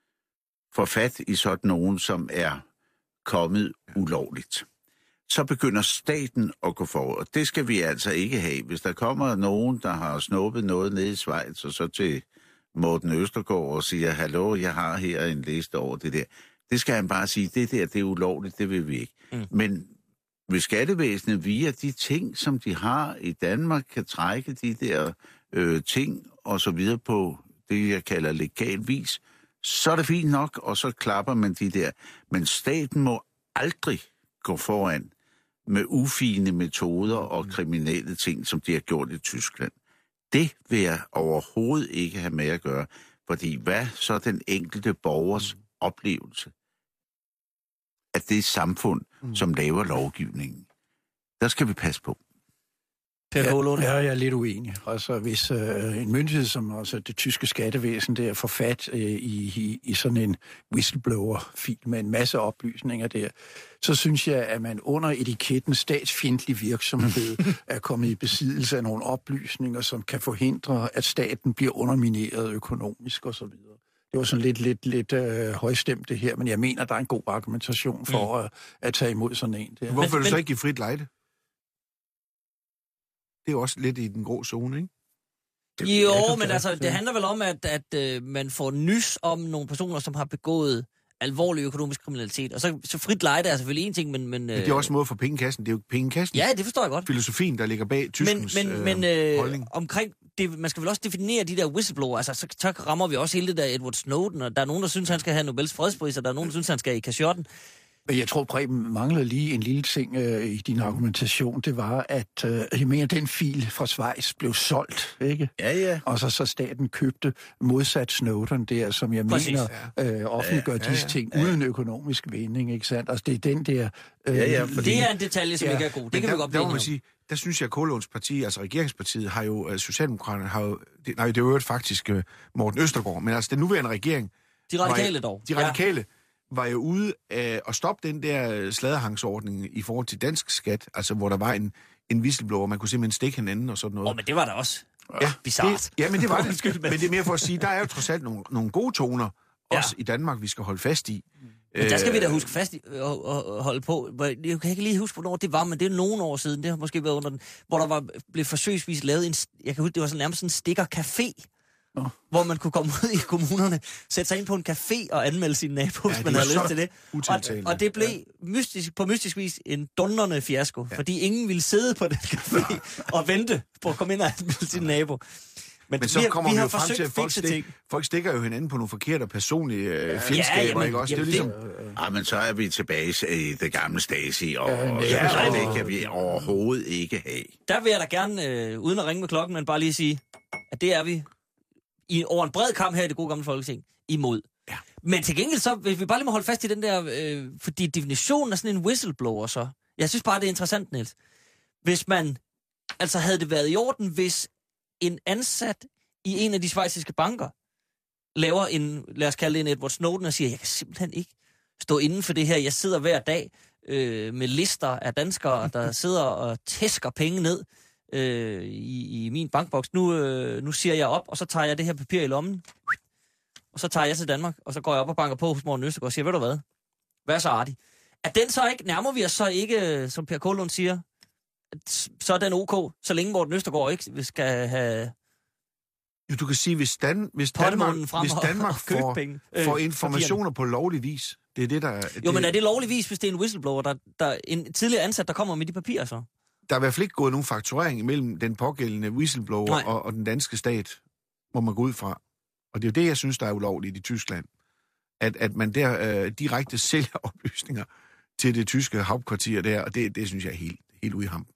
får fat i sådan nogen, som er kommet ulovligt. Så begynder staten at gå forward, og det skal vi altså ikke have. Hvis der kommer nogen, der har snuppet noget nede i Schweiz, og så til Morten Østergaard og siger, hallo, jeg har her en liste over det der. Det skal han bare sige, det der, det er ulovligt, det vil vi ikke. Mm. Men hvis skattevæsenet via de ting, som de har i Danmark, kan trække de der øh, ting og så videre på det, jeg kalder legal vis, så er det fint nok, og så klapper man de der. Men staten må aldrig gå foran med ufine metoder og kriminelle ting, som de har gjort i Tyskland. Det vil jeg overhovedet ikke have med at gøre, fordi hvad så den enkelte borgers mm. oplevelse af det samfund, mm. som laver lovgivningen? Der skal vi passe på. Per Kålund. Ja, jeg er lidt uenig. Altså, hvis øh, en myndighed som også det tyske skattevæsen der får fat øh, i, i, i sådan en whistleblower-fil med en masse oplysninger der, så synes jeg, at man under etiketten statsfjendtlig virksomhed er kommet i besiddelse af nogle oplysninger, som kan forhindre, at staten bliver undermineret økonomisk osv. Det var sådan lidt, lidt, lidt øh, højstemt det her, men jeg mener, der er en god argumentation for mm. at, at tage imod sådan en. Der. Hvorfor vil du men- så ikke give frit lejde? Det er jo også lidt i den grå zone, ikke? Jo, Ja, men ja, altså, ja. det handler vel om, at, at øh, man får nys om nogle personer, som har begået alvorlig økonomisk kriminalitet. Og så, så frit lejde er selvfølgelig en ting, men... Men, Men det er også en måde for pengekassen. Det er jo pengekassen. Ja, det forstår jeg godt. Filosofien, der ligger bag Men, tyskens men, øh, men øh, holdning. omkring... Det, man skal vel også definere de der whistleblower. Altså, så, så rammer vi også hele det der Edward Snowden, og der er nogen, der synes, han skal have Nobels fredspris, og der er nogen, der synes, han skal i kasjotten. Men jeg tror, Preben mangler lige en lille ting øh, i din argumentation. Det var, at øh, jeg mener, den fil fra Schweiz blev solgt, ikke? Ja, ja. Og så, så staten købte modsat Snowden der, som jeg Præcis, mener øh, offentliggør Ja, ja, disse ja. ting uden økonomisk vinding, ikke sandt? Altså, det er den der... Øh, Ja, ja, fordi- Det er en detalje, som Ja, ikke er god. Det Men kan der, vi godt der blive må man enige om. sige, der synes jeg, at Kålunds parti, altså regeringspartiet, har jo, uh, Socialdemokraterne har jo, det, nej, det er jo øvrigt faktisk uh, Morten Østergaard, men altså den nuværende regering, De radikale dog. de radikale, ja. var jo ude af at stoppe den der sladderhangsordning i forhold til dansk skat, altså hvor der var en, en whistleblower, man kunne simpelthen stikke hinanden og sådan noget. Åh, oh, men det var der også. Ja, bizarrt. det, ja, men det var det. Undskyld, men- men det er mere for at sige, der er jo trods alt nogle, nogle gode toner, Ja. også i Danmark, vi skal holde fast i. Men der skal vi da Øh, huske fast i, og, og, og holde på. Jeg kan ikke lige huske, hvornår det var, men det er nogle år siden. Det har måske været under den, hvor der var, blev forsøgsvis lavet en... Jeg kan huske, det var sådan nærmest sådan en stikker-café, Nå. hvor man kunne komme ud i kommunerne, sætte sig ind på en café og anmelde sine naboer, Ja, hvis det man var havde så lyst til det. Og, utiltalende. og det blev mystisk, på mystisk vis en dundrende fiasko, ja. Fordi ingen ville sidde på den café og vente på at komme ind og anmelde sin nabo. Men, Men så vi, har- kommer vi vi har jo frem til, forsøgt at folk, fikse stik, ting. folk stikker jo hinanden på nogle forkerte personlige øh, fjendskaber, jamen, ikke også? Det er jo jamen, ligesom... Ja, men så er vi tilbage i det gamle Stasi, og, Ja, og ja, så, så og- det kan vi overhovedet ikke have. Der vil jeg da gerne, øh, uden at ringe med klokken, men bare lige sige, at det er vi i, over en bred kamp her i det gode gamle Folketing imod. Ja. Men til gengæld så, hvis vi bare lige må holde fast i den der, øh, fordi definitionen er sådan en whistleblower så. Jeg synes bare, det er interessant, Niels. Hvis man, altså havde det været i orden, hvis en ansat i en af de schweiziske banker laver en, lad os kalde det en Edward Snowden, og siger, jeg kan simpelthen ikke stå inden for det her. Jeg sidder hver dag øh, med lister af danskere, der sidder og tæsker penge ned øh, i, i min bankboks. Nu, øh, nu siger jeg op, og så tager jeg det her papir i lommen, og så tager jeg til Danmark, og så går jeg op og banker på hos Morten Østergaard og siger, ved du hvad, hvad er så artig? Er den så ikke, nærmer vi os så ikke, som Per Kålund siger, så er den ok, så længe Morten Østergaard ikke skal have... Jo, du kan sige, hvis, Dan, hvis Danmark, hvis Danmark får, øh, får informationer på lovlig vis, det er det, der... Jo, det, men er det lovlig vis, hvis det er en whistleblower, der, der en tidligere ansat, der kommer med de papirer så? Der er i hvert fald ikke gået nogen fakturering imellem den pågældende whistleblower og, og den danske stat, må man gå ud fra. Og det er jo det, jeg synes, der er ulovligt i Tyskland. At, at man der øh, direkte sælger oplysninger til det tyske hauptkvarter der, og det, det synes jeg er helt, helt ude i hampen.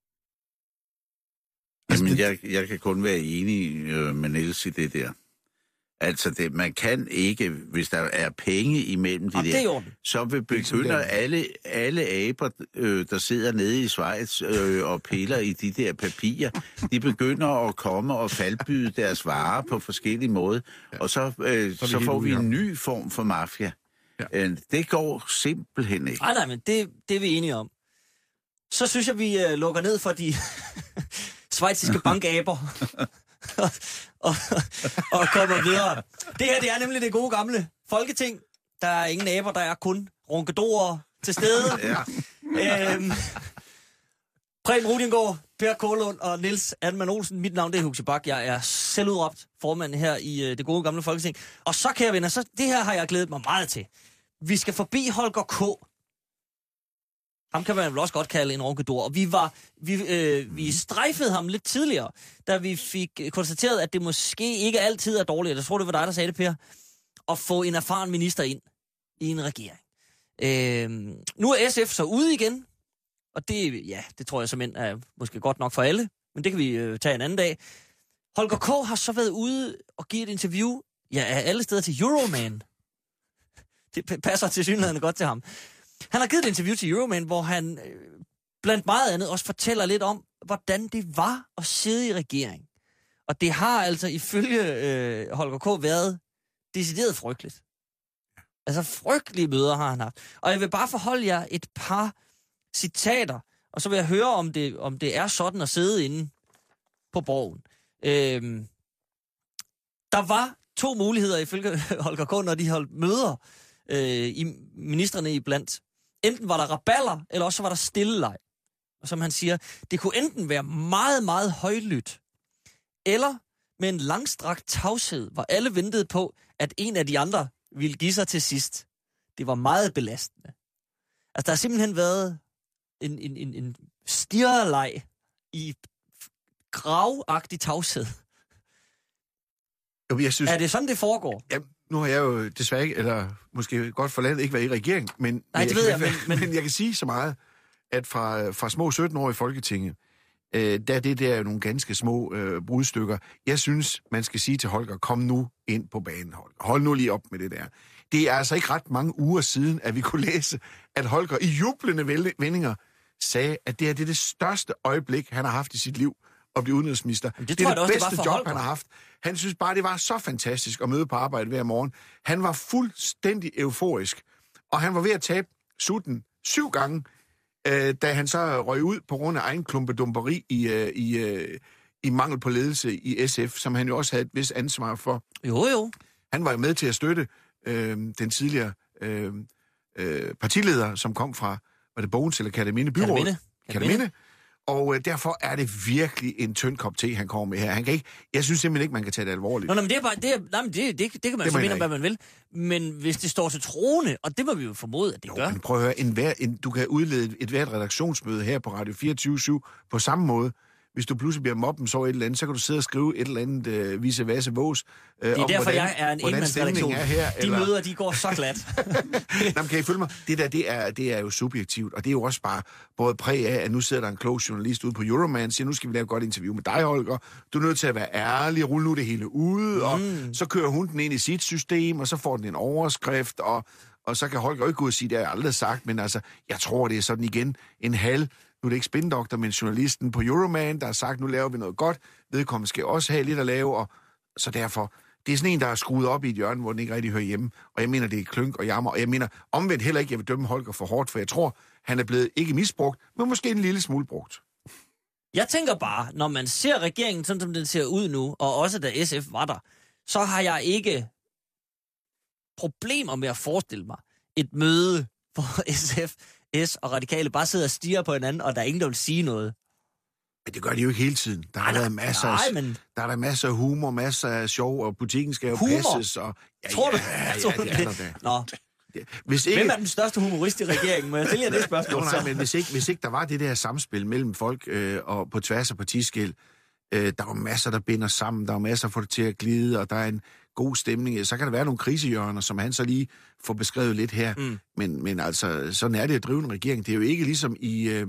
Jamen, altså, jeg, jeg kan kun være enig øh, med Niels i det der. Altså, det, man kan ikke, hvis der er penge imellem de og der, det så vil begynder alle, alle aber, øh, der sidder nede i Schweiz øh, og piller i de der papirer, de begynder at komme og faldbyde deres varer på forskellige måder, ja. og så, øh, så, så får vi en ny form for mafia. Ja. Øh, det går simpelthen ikke. Nej, nej, men det, det er vi enige om. Så synes jeg, vi øh, lukker ned for de schweiziske bankaber. og, og, og kommer videre. Det her, det er nemlig det gode gamle Folketing. Der er ingen aber, der er kun runkedorer til stede. Ja. øhm, Preben Rudiengård, Per Kålund og Niels Adman Olsen. Mit navn det er Huxi Bak. Jeg er selvudråbt formand her i øh, det gode gamle Folketing. Og så, kære venner, så det her har jeg glædet mig meget til. Vi skal forbi Holger K. Ham kan man vel også godt kalde en runkedor. Og vi var vi, øh, vi strejfede ham lidt tidligere, da vi fik konstateret, at det måske ikke altid er dårligt. Jeg tror, det var dig, der sagde det, Per. At få en erfaren minister ind i en regering. Øh, nu er S F så ude igen. Og det, ja, det tror jeg simpelthen er måske godt nok for alle. Men det kan vi øh, tage en anden dag. Holger K. har så været ude og give et interview, ja, af alle steder til Euroman. Det passer til synligheden godt til ham. Han har givet et interview til Euroman, hvor han øh, blandt meget andet også fortæller lidt om, hvordan det var at sidde i regering. Og det har altså ifølge øh, Holger K. været decideret frygteligt. Altså frygtelige møder har han haft. Og jeg vil bare forholde jer et par citater, og så vil jeg høre, om det, om det er sådan at sidde inde på borgen. Øhm, der var to muligheder ifølge Holger K., når de holdt møder øh, i ministerne iblandt. Enten var der raballer, eller også var der stilleleg. Og som han siger, det kunne enten være meget, meget højlydt, eller med en langstrakt tavshed, hvor alle ventede på, at en af de andre ville give sig til sidst. Det var meget belastende. Altså, der har simpelthen været en, en, en, en stirreleg i gravagtig tavshed. Jo, jeg synes, er det sådan, det foregår? Ja, nu har jeg jo desværre ikke, eller måske godt for landet, ikke været i regering, men, Nej, det jeg, ved jeg, men, men, men jeg kan sige så meget, at fra, fra små sytten år i Folketinget, øh, der er det der nogle ganske små øh, brudstykker. Jeg synes, man skal sige til Holger, kom nu ind på banen, Holger. Hold nu lige op med det der. Det er altså ikke ret mange uger siden, at vi kunne læse, at Holger i jublende vendinger sagde, at det er det, det største øjeblik, han har haft i sit liv, at blive udenrigsminister. Det, det er det, det bedste det job, Holger. han har haft. Han synes bare, det var så fantastisk at møde på arbejde hver morgen. Han var fuldstændig euforisk, og han var ved at tabe sutten syv gange, øh, da han så røg ud på grund af egen klumpedumperi i, øh, i, øh, i mangel på ledelse i S F, som han jo også havde et vis ansvar for. Jo, jo. Han var jo med til at støtte øh, den tidligere øh, øh, partileder, som kom fra, var det Bogens eller Kerteminde Byråd? Kerteminde. Kerteminde. Og øh, derfor er det virkelig en tynd kop te, han kommer med her. Han kan ikke, jeg synes simpelthen ikke, man kan tage det alvorligt. Nå, nej, men det er bare, det, er, nej, men det, det, det kan man det så mene om, hvad man vil. Men hvis det står til troende, og det må vi jo formode, at det jo, gør. Men prøv at høre, en hver, en, du kan udlede et, et hvert redaktionsmøde her på Radio fireogtyve syv på samme måde. hvis du pludselig bliver mobbet så et eller andet, så kan du sidde og skrive et eller andet øh, vise vasse vås. Øh, det er om, derfor, hvordan, jeg er en enmandsredaktion. Er her, de eller... møder, de går så glat. Jamen, kan I følge mig? Det der, det er, det er jo subjektivt, og det er jo også bare både præg af, at nu sidder der en klog journalist ude på Euroman, siger, nu skal vi lave et godt interview med dig, Holger. Du er nødt til at være ærlig, rulle nu det hele ud, og mm. så kører hun den ind i sit system, og så får den en overskrift, og, og så kan Holger ikke gå ud og sige, det har jeg aldrig sagt, men altså, jeg tror, det er sådan igen en halv, nu er det ikke spindoktor, men journalisten på Euroman, der har sagt, nu laver vi noget godt, vedkommende skal også have lidt at lave, og så derfor, det er sådan en, der er skruet op i et hjørne, hvor den ikke rigtig hører hjemme, og jeg mener, det er klønk og jammer, og jeg mener omvendt heller ikke, jeg vil dømme Holger for hårdt, for jeg tror, han er blevet ikke misbrugt, men måske en lille smule brugt. Jeg tænker bare, når man ser regeringen, sådan som den ser ud nu, og også da S F var der, så har jeg ikke problemer med at forestille mig et møde, hvor S F, S og Radikale bare sidder og stiger på hinanden, og der er ingen, der vil sige noget. Men det gør de jo ikke hele tiden. Der har været masser, nej, men... der er der masser af humor, masser af sjov, og butikken skal jo humor? passes. Og... Ja, tror du, ja, ja, tror ja, du det? det? Nå. Hvis ikke... Hvem er den største humorist i regeringen? Må jeg stille jer det spørgsmål? Nå, nej, men hvis ikke, hvis ikke der var det der samspil mellem folk øh, og på tværs af partiskel, øh, der var masser, der binder sammen, der var masser, der får det til at glide, og der er en god stemning. Så kan der være nogle krisehjørner, som han så lige får beskrevet lidt her. Mm. Men, men altså, sådan er det at drive en regering. Det er jo ikke ligesom i... Øh,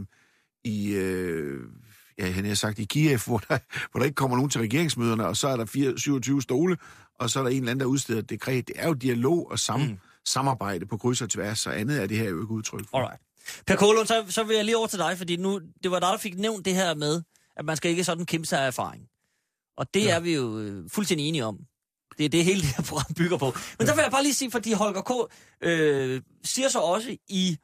i øh, ja, han har sagt i Kiev, hvor der, hvor der ikke kommer nogen til regeringsmøderne, og så er der syvogtyve stole, og så er der en eller anden, der udsteder et dekret. Det er jo dialog og sam, mm. samarbejde på kryds og tværs, og andet er det her jo ikke udtryk for. Alright. Per Kålund, så, så vil jeg lige over til dig, fordi nu, det var dig, der fik nævnt det her med, at man skal ikke sådan kæmpe sig af erfaring. Og det ja. er vi jo øh, fuldstændig enige om. Det er det hele det her program bygger på. Men der vil jeg bare lige sige, fordi Holger K. Øh, siger så også i...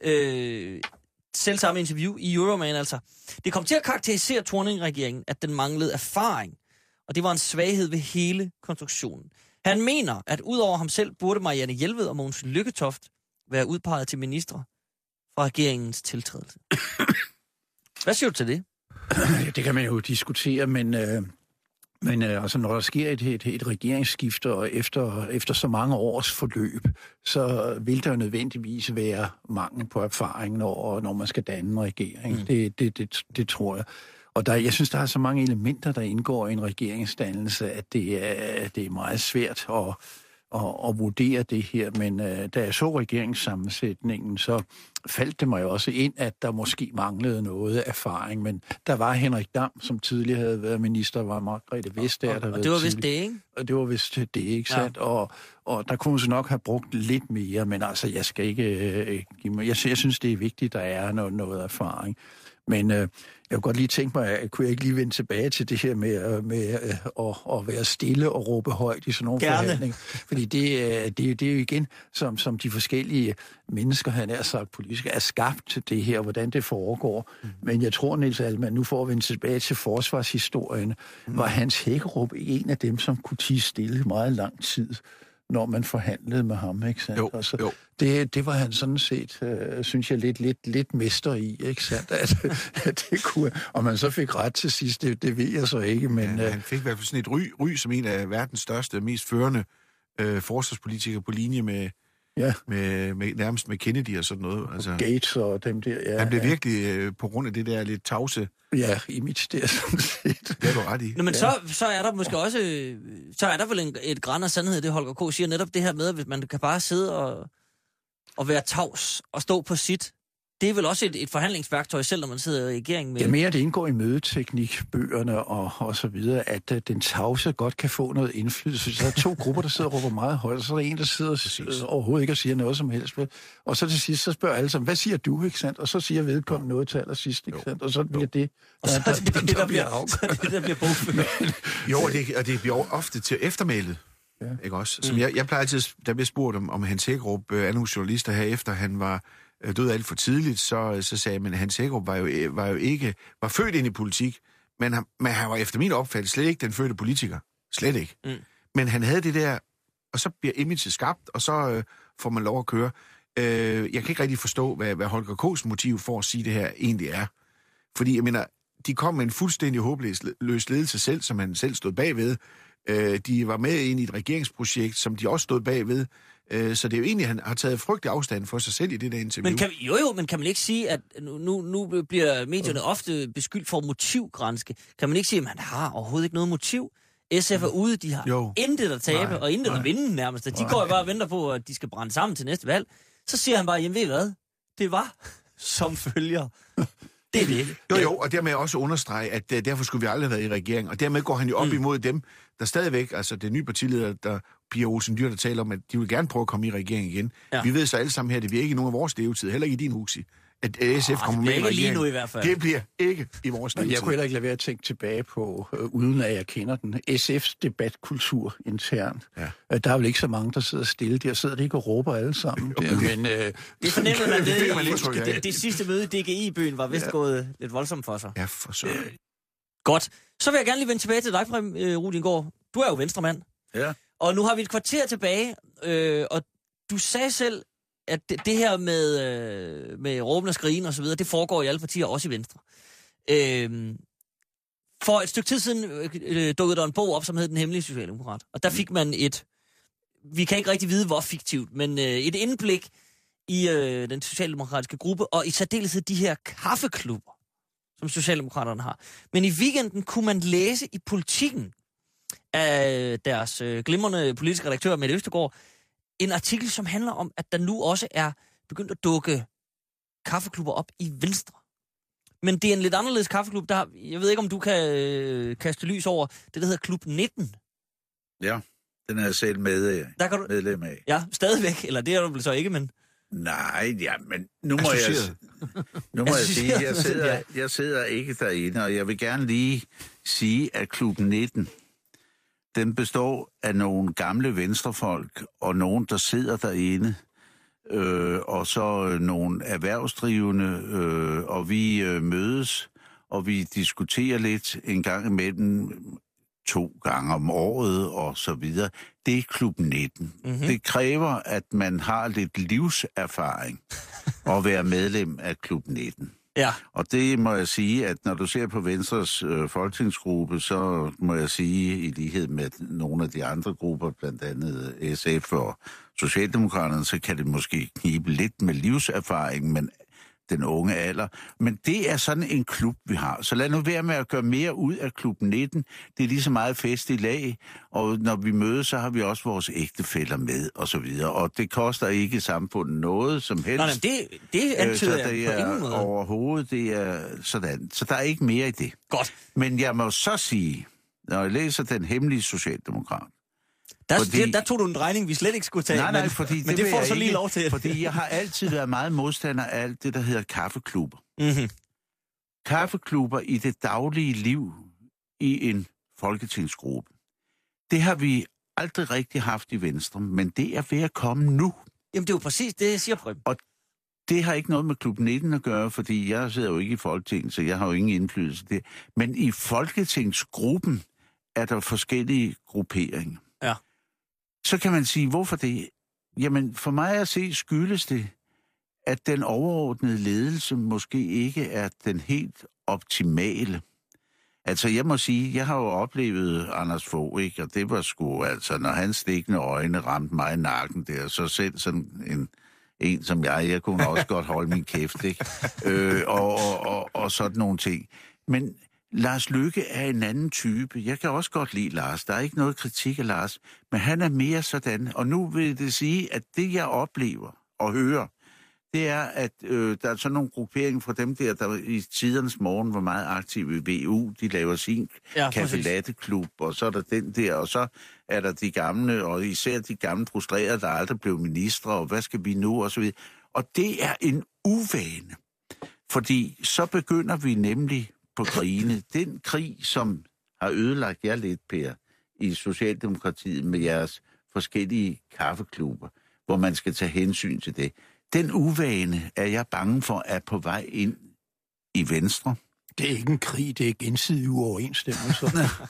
Øh, selv samme interview i Euroman, altså. Det kom til at karakterisere Thorning-regeringen, at den manglede erfaring, og det var en svaghed ved hele konstruktionen. Han mener, at udover ham selv, burde Marianne Jelved og Mogens Lykketoft være udpeget til ministre fra regeringens tiltrædelse. Hvad siger du til det? Det kan man jo diskutere, men... Øh... Men øh, altså, når der sker et, et, et regeringsskifte, og efter, efter så mange års forløb, så vil der nødvendigvis være mangel på erfaring, når, når man skal danne en regering. Mm. Det, det, det, det tror jeg. Og der, jeg synes, der er så mange elementer, der indgår i en regeringsdannelse, at det er, det er meget svært at, at, at vurdere det her. Men øh, da jeg så regeringssammensætningen, så faldt det mig jo også ind, at der måske manglede noget erfaring. Men der var Henrik Dam, som tidligere havde været minister, var Margrethe Vestager, der og, og det var vist det, ikke? Og det var vist det, ikke sandt? Ja. Og, og der kunne hun så nok have brugt lidt mere, men altså, jeg skal ikke øh, give mig... Jeg, jeg synes, det er vigtigt, der er noget, noget erfaring. Men øh, jeg kunne godt lige tænke mig, at kunne jeg ikke lige vende tilbage til det her med, med øh, at, at være stille og råbe højt i sådan nogle Gerne. forhandlinger. Fordi det, øh, det, det er jo igen, som, som de forskellige mennesker, han er sagt politisk, er skabt til det her, hvordan det foregår. Mm. Men jeg tror, Niels Alman, nu får vi vende tilbage til forsvarshistorien, mm. var Hans Hækkerup en af dem, som kunne tie stille meget lang tid, når man forhandlede med ham, ikke sandt? Jo, altså, jo. Det, det var han sådan set, øh, synes jeg, lidt, lidt, lidt mester i, ikke sandt? At, at det kunne, og man så fik ret til sidst, det, det ved jeg så ikke, men... Ja, han fik i hvert fald sådan et ry, ry som en af verdens største, mest førende øh, forsvarspolitikere på linje med, ja. med, med, nærmest med Kennedy og sådan noget. Altså, Gates og dem der, ja. Han blev ja. virkelig, øh, på grund af det der lidt tavse... Ja, image der sådan set. Det er du ret i. Nå, men ja. så, så er der måske også, så er der vel en, et græn af sandhed, det Holger K. siger netop det her med, at man kan bare sidde og, og være tavs og stå på sit. Det er vel også et, et forhandlingsværktøj, selv når man sidder i regering med... Ja, mere det indgår i mødeteknikbøgerne og, og så videre, at uh, den tavse godt kan få noget indflydelse. Så der er to grupper, der sidder og råber meget højt, og så er der en, der sidder Præcis. overhovedet ikke og siger noget som helst. Og så til sidst, så spørger alle sammen, hvad siger du, ikke sandt? Og så siger vedkommende noget til allersidst, ikke sandt? Og så bliver det... Og så er det der, det, der bliver afgørende. Det, der bliver bogført. Jo, og det, og det bliver ofte til eftermælet. Ja. Ikke også? Som mm. jeg, jeg plejer altid, da vi spurgte om, om Hans Hækkerup, øh, nogle journalister her efter, han var øh, død alt for tidligt, så, så sagde jeg, at Hans Hækkerup var jo, var jo ikke, var født ind i politik, men han, men han var efter min opfattelse slet ikke den fødte politiker. Slet ikke. Mm. Men han havde det der, og så bliver imaget skabt, og så øh, får man lov at køre. Øh, jeg kan ikke rigtig forstå, hvad, hvad Holger K's motiv for at sige det her egentlig er. Fordi, jeg mener, de kom med en fuldstændig håbløs ledelse selv, som han selv stod bagved. Øh, de var med ind i et regeringsprojekt, som de også stod bagved. Øh, så det er jo egentlig, han har taget frygtelig afstand for sig selv i det der interview. Men kan, jo jo, men kan man ikke sige, at nu, nu bliver medierne ofte beskyldt for motivgranske. Kan man ikke sige, at man har overhovedet ikke noget motiv? S F er ude, de har jo. intet at tabe, nej, og intet nej. at vinde nærmest. De nej. går jo bare og venter på, at de skal brænde sammen til næste valg. Så siger han bare, jamen ved I hvad? Det var som følger. Det er det. Jo, jo, og dermed også understrege, at uh, derfor skulle vi aldrig have været i regering. Og dermed går han jo op mm. imod dem, der stadigvæk, altså det nye partileder, der Pia Olsen Dyhr, der taler om, at de vil gerne prøve at komme i regering igen. Ja. Vi ved så alle sammen her, det bliver ikke i nogen af vores levetid, heller ikke i din Huxi, at S F oh, kommer med i regering. Lige nu i hvert fald. Det bliver ikke i vores levetid. Jeg kunne heller ikke lade være at tænke tilbage på, øh, uden at jeg kender den, S F's debatkultur internt. Ja. Øh, der er vel ikke så mange, der sidder stille. Der sidder de ikke og råber alle sammen. Okay. Det, men, øh, det fornemmer man ved, det, det, det sidste møde i D G I-byen var vist ja. gået lidt voldsomt for sig. Ja, for så. Godt. Så vil jeg gerne lige vende tilbage til dig, Preben øh, Rudiengård. Du er jo venstremand. Ja. Og nu har vi et kvarter tilbage, øh, og du sagde selv, at det, det her med, øh, med råben og skrigen og så videre, det foregår i alle partier, også i Venstre. Øh, for et stykke tid siden øh, dukkede der en bog op, som hed Den Hemmelige Socialdemokrat. Og der fik man et, vi kan ikke rigtig vide, hvor fiktivt, men øh, et indblik i øh, den socialdemokratiske gruppe, og i særdeleshed de her kaffeklubber, som Socialdemokraterne har. Men i weekenden kunne man læse i Politikken af deres øh, glimrende politiske redaktør, Mette Østergaard, en artikel, som handler om, at der nu også er begyndt at dukke kaffeklubber op i Venstre. Men det er en lidt anderledes kaffeklub. Der, jeg ved ikke, om du kan øh, kaste lys over det, der hedder Klub nitten. Ja, den er jeg selv med, der kan du, medlem af. Ja, stadigvæk. Eller det er du vel så ikke, men... Nej, ja, men nu må jeg, nu må jeg sige, jeg sidder, jeg sidder ikke derinde, og jeg vil gerne lige sige, at Klub nitten, den består af nogle gamle venstrefolk, og nogen, der sidder derinde, øh, og så nogle erhvervsdrivende, øh, og vi øh, mødes, og vi diskuterer lidt en gang imellem, to gange om året, og så videre. Det er Klub nitten. Mm-hmm. Det kræver, at man har lidt livserfaring at være medlem af Klub nitten. Ja. Og det må jeg sige, at når du ser på Venstres øh, folketingsgruppe, så må jeg sige, i lighed med nogle af de andre grupper, blandt andet S F og Socialdemokraterne, så kan det måske knibe lidt med livserfaring, men den unge alder. Men det er sådan en klub, vi har. Så lad nu være med at gøre mere ud af Klub nitten. Det er lige så meget fest i lag, og når vi mødes, så har vi også vores ægtefæller med, og så videre. Og det koster ikke samfundet noget som helst. Nej, nej, det, det antyder jeg det er på ingen måde. Overhovedet, det er sådan. Så der er ikke mere i det. Godt. Men jeg må så sige, når jeg læser Den Hemmelige Socialdemokrat, Der, fordi, der, der tog du en drejning, vi slet ikke skulle tage. Nej, nej, men, fordi men det, det får du så lige ikke, lov til. Fordi jeg har altid været meget modstander af alt det, der hedder kaffeklubber. Mm-hmm. Kaffeklubber i det daglige liv i en folketingsgruppe. Det har vi aldrig rigtig haft i Venstre, men det er ved at komme nu. Jamen, det er jo præcis det, jeg siger, Preben. Og det har ikke noget med Klub nitten at gøre, fordi jeg sidder jo ikke i Folketinget, så jeg har jo ingen indflydelse det. Men i folketingsgruppen er der forskellige grupperinger. Ja. Så kan man sige, hvorfor det? Jamen, for mig at se skyldes det, at den overordnede ledelse måske ikke er den helt optimale. Altså, jeg må sige, jeg har jo oplevet Anders Fogh, ikke? Og det var sgu, altså, når hans stikkende øjne ramte mig i nakken der, så selv sådan en, en som jeg, jeg kunne også godt holde min kæft, ikke? Øh, og, og, og, og sådan nogle ting. Men Lars Løkke er en anden type. Jeg kan også godt lide Lars. Der er ikke noget kritik af Lars. Men han er mere sådan. Og nu vil det sige, at det, jeg oplever og hører, det er, at øh, der er sådan nogle grupperinger fra dem der, der i tidernes morgen var meget aktive i V U. De laver sin ja, kaffe-latte-klub, og så er der den der, og så er der de gamle, og især de gamle frustrerede, der aldrig blev ministre, og hvad skal vi nu, og så videre. Og det er en uvane. Fordi så begynder vi nemlig på krigene. Den krig, som har ødelagt jer lidt, Per, i Socialdemokratiet med jeres forskellige kaffeklubber, hvor man skal tage hensyn til det. Den uvane er jeg bange for, er på vej ind i Venstre. Det er ikke en krig, det er gensidig uoverensstemmelse.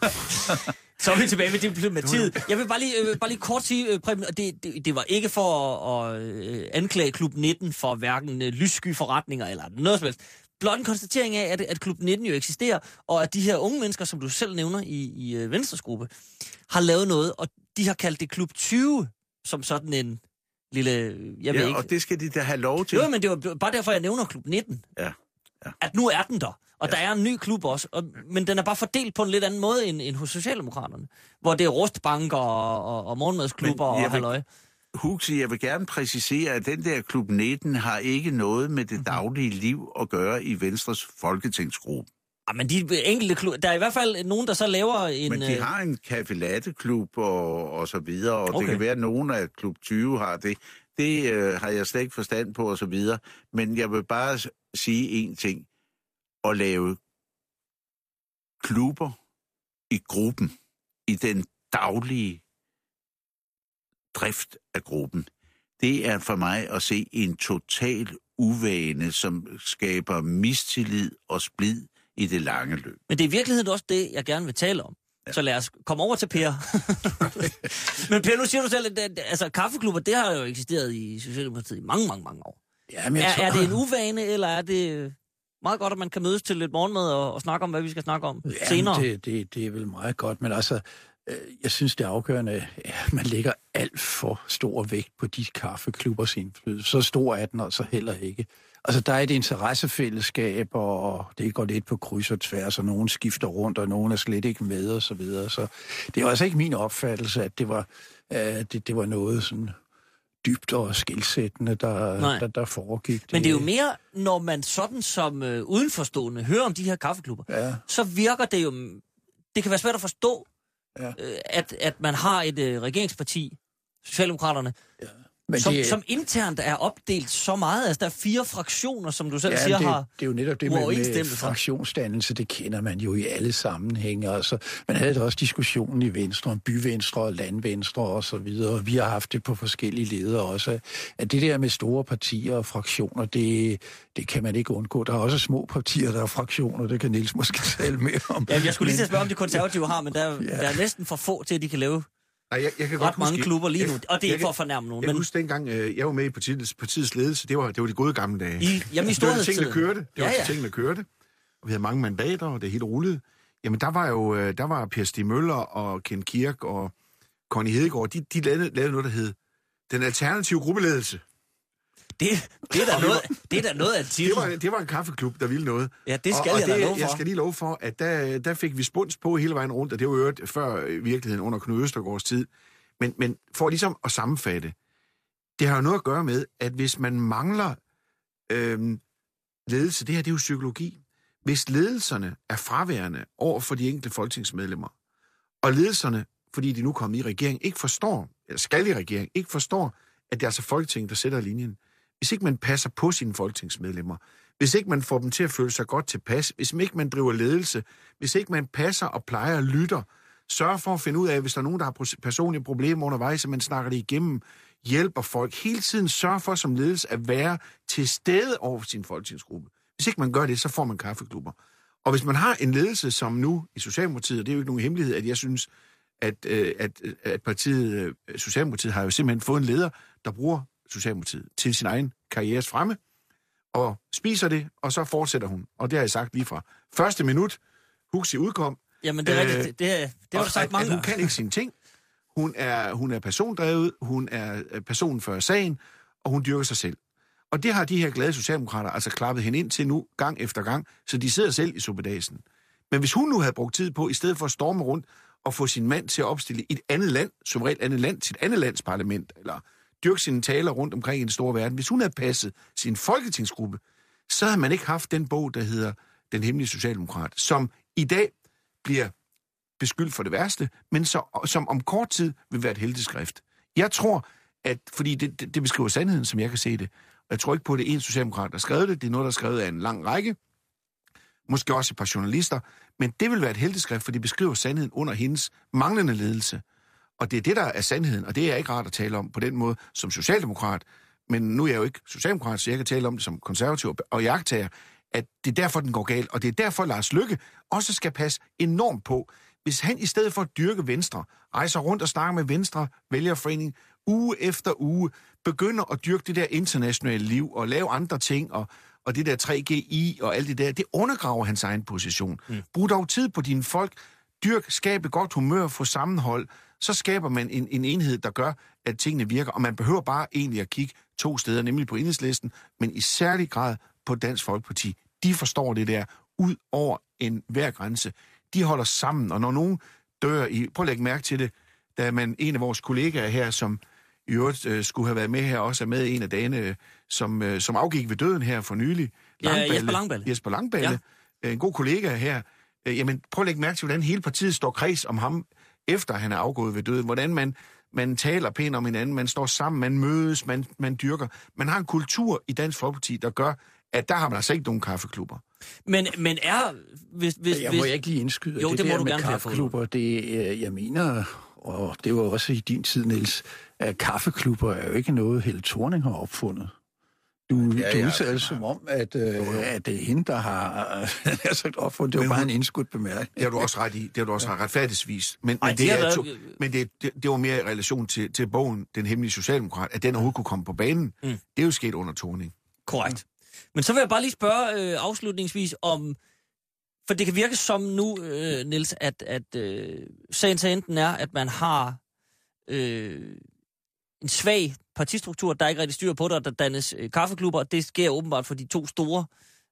Så er vi tilbage ved diplomatiet. Jeg vil bare lige, øh, bare lige kort sige, Preben, at det, det, det var ikke for at øh, anklage Klub nitten for hverken øh, lyssky forretninger eller noget som helst. blot en konstatering af, at, at Klub nitten jo eksisterer, og at de her unge mennesker, som du selv nævner i, i uh, Venstres gruppe, har lavet noget, og de har kaldt det Klub tyve, som sådan en lille... Jeg ved ja, ikke. og det skal de da have lov til. Jo, men det var bare derfor, jeg nævner Klub nitten. Ja. Ja. At nu er den der, og Ja. der er en ny klub også, og, men den er bare fordelt på en lidt anden måde end, end hos Socialdemokraterne, hvor det er rustbanker og, og, og morgenmadsklubber og halløj. Huxi, jeg vil gerne præcisere, at den der Klub nitten har ikke noget med det daglige liv at gøre i Venstres folketingsgruppe. Ja, men de enkelte klub, der er i hvert fald nogen, der så laver en... Men de har en café latte-klub og, og så videre, og okay. Det kan være, at nogen af Klub tyve har det. Det øh, har jeg slet ikke forstand på og så videre. Men jeg vil bare sige én ting. At lave klubber i gruppen, i den daglige drift af gruppen, det er for mig at se en total uvane, som skaber mistillid og splid i det lange løb. Men det er i virkeligheden også det, jeg gerne vil tale om. Ja. Så lad os komme over til Per. Men Per, nu siger du selv, at altså, kaffeklubber, det har jo eksisteret i Socialdemokratiet i mange, mange, mange år. Ja, men er, tror... er det en uvane, eller er det meget godt, at man kan mødes til lidt morgenmad og, og snakke om, hvad vi skal snakke om ja, senere? Det, det, det er vel meget godt, men altså, øh, jeg synes, det er afgørende, at man lægger alt for stor vægt på de kaffeklubbers indflydelse. Så stor er den altså heller ikke. Altså, der er et interessefællesskab, og det går lidt på kryds og tværs, og nogen skifter rundt, og nogen er slet ikke med, og så videre. Så det er altså ikke min opfattelse, at det var, øh, det, det var noget sådan dybt og skilsættende, der, der, der foregik. Det. Men det er jo mere, når man sådan som øh, udenforstående hører om de her kaffeklubber, ja. Så virker det jo... Det kan være svært at forstå, ja. øh, at, at man har et øh, regeringsparti, Socialdemokraterne, ja. Men som, det, som internt er opdelt så meget. Altså, der er fire fraktioner, som du selv ja, siger, det, har det er jo netop det med, med fraktionsdannelse, det kender man jo i alle sammenhænge. Altså, man havde da også diskussionen i Venstre om byvenstre og landvenstre og så videre. Vi har haft det på forskellige ledere også. At det der med store partier og fraktioner, det, det kan man ikke undgå. Der er også små partier, der er fraktioner, det kan Niels måske tale mere om. Ja, jeg skulle lige til at spørge, om de konservative har, men der, ja. der er næsten for få til, at de kan lave... Nej, jeg, jeg kan ret godt mange huske, klubber lige nu, og det er ikke for kan, at fornærme nogen. Jeg men... husker dengang, øh, jeg var med i partiets, partiets ledelse, det var, det var de gode gamle dage. I, jamen i det var de ting, der tiden. kørte. Det ja, var ja. de ting, der kørte. Og vi havde mange mandater, og det hele rullede. Jamen, der var jo øh, der var Per Stig Møller og Ken Kirk og Connie Hedegaard, de, de lavede, lavede noget, der hed den alternative gruppeledelse. Det, det, er da noget, det er da noget af en titel. Det var, det var en kaffeklub, der ville noget. Ja, det skal og, jeg og det, da love for. Jeg skal lige love for, at der, der fik vi spuns på hele vejen rundt, og det var jo før i virkeligheden under Knud Østergaards tid. Men, men for ligesom at sammenfatte, det har jo noget at gøre med, at hvis man mangler øhm, ledelse, det her det er jo psykologi, hvis ledelserne er fraværende over for de enkelte folketingsmedlemmer, og ledelserne, fordi de nu er kommet i regering, ikke forstår, eller skal i regering, ikke forstår, at det er altså Folketinget, der sætter linjen. Hvis ikke man passer på sine folketingsmedlemmer, hvis ikke man får dem til at føle sig godt tilpas, hvis ikke man driver ledelse, hvis ikke man passer og plejer og lytter, sørg for at finde ud af, hvis der er nogen, der har personlige problemer undervejs, så man snakker det igennem, hjælper folk. Hele tiden sørg for som ledelse at være til stede over for sin folketingsgruppe. Hvis ikke man gør det, så får man kaffeklubber. Og hvis man har en ledelse som nu i Socialdemokratiet, og det er jo ikke nogen hemmelighed, at jeg synes, at, at, at partiet, Socialdemokratiet har jo simpelthen fået en leder, der bruger Socialdemokratiet til sin egen karrieres fremme, og spiser det, og så fortsætter hun. Og det har jeg sagt lige fra første minut, Huxi udkom. Jamen, det er rigtigt. Det, det, det har du sagt mange gange. Hun kan ikke sine ting. Hun er, hun er persondrevet, hun er personen før sagen, og hun dyrker sig selv. Og det har de her glade socialdemokrater altså klappet hende ind til nu, gang efter gang, så de sidder selv i suppedasen. Men hvis hun nu havde brugt tid på, i stedet for at storme rundt og få sin mand til at opstille i et andet land, suverænt andet land, til et andet lands parlament, eller dyrke sine taler rundt omkring i den store verden, hvis hun havde passet sin folketingsgruppe, så havde man ikke haft den bog, der hedder Den Hemmelige Socialdemokrat, som i dag bliver beskyldt for det værste, men så, som om kort tid vil være et helteskrift. Jeg tror, at, fordi det, det, det beskriver sandheden, som jeg kan se det, og jeg tror ikke på, at det er en socialdemokrat, der har skrevet det, det er noget, der er skrevet af en lang række, måske også et par journalister, men det vil være et helteskrift, for det beskriver sandheden under hendes manglende ledelse. Og det er det, der er sandheden, og det er ikke rart at tale om på den måde som socialdemokrat, men nu er jeg jo ikke socialdemokrat, så jeg kan tale om det som konservativ og jagttager, at det er derfor, den går galt, og det er derfor, Lars Løkke også skal passe enormt på, hvis han i stedet for at dyrke Venstre, rejser rundt og snakker med Venstre vælgerforening uge efter uge, begynder at dyrke det der internationale liv og lave andre ting og, og det der tre G I og alt det der, det undergraver hans egen position. Mm. Brug dog tid på dine folk, dyrk, skabe godt humør, få sammenhold, så skaber man en, en enhed, der gør, at tingene virker, og man behøver bare egentlig at kigge to steder, nemlig på Enhedslisten, men i særlig grad på Dansk Folkeparti. De forstår det der ud over en hver grænse. De holder sammen, og når nogen dør i... Prøv at lægge mærke til det, da man en af vores kollegaer her, som i øvrigt øh, skulle have været med her, også er med en af dagene, som, øh, som afgik ved døden her for nylig. Langballe. Ja, Jesper Langballe. Jesper Langballe. Ja. En god kollega her. Øh, jamen, prøv at lægge mærke til, hvordan hele partiet står kreds om ham, efter han er afgået ved døden. Hvordan man, man taler pænt om hinanden, man står sammen, man mødes, man, man dyrker. Man har en kultur i Dansk Folkeparti, der gør, at der har man altså ikke nogen kaffeklubber. Men, men er... Hvis, hvis, jeg må hvis... ikke lige indskyde, jo, det, det det må der du med gerne kaffeklubber, det, jeg mener, og det var også i din tid, Niels, at kaffeklubber er jo ikke noget, Helle Thorning har opfundet. Du, ja, du udtaler ja, som om, at, øh, at det er hende, der har øh, sagt opfundet. Det var men, bare en indskudt bemærkning. Det har du også ret i. Det har du også ja. retfærdigvis. Men, Ej, men, det, det, er to, men det, det, det var mere i relation til, til bogen, Den Hemmelige Socialdemokrat, at den overhovedet kunne komme på banen. Mm. Det er jo sket under Thorning. Korrekt. Men så vil jeg bare lige spørge øh, afslutningsvis om... For det kan virke som nu, øh, Niels, at, at øh, sagen til enten er, at man har øh, en svag partistruktur, der er ikke rigtig styr på det, og der dannes øh, kaffeklubber. Det sker åbenbart for de to store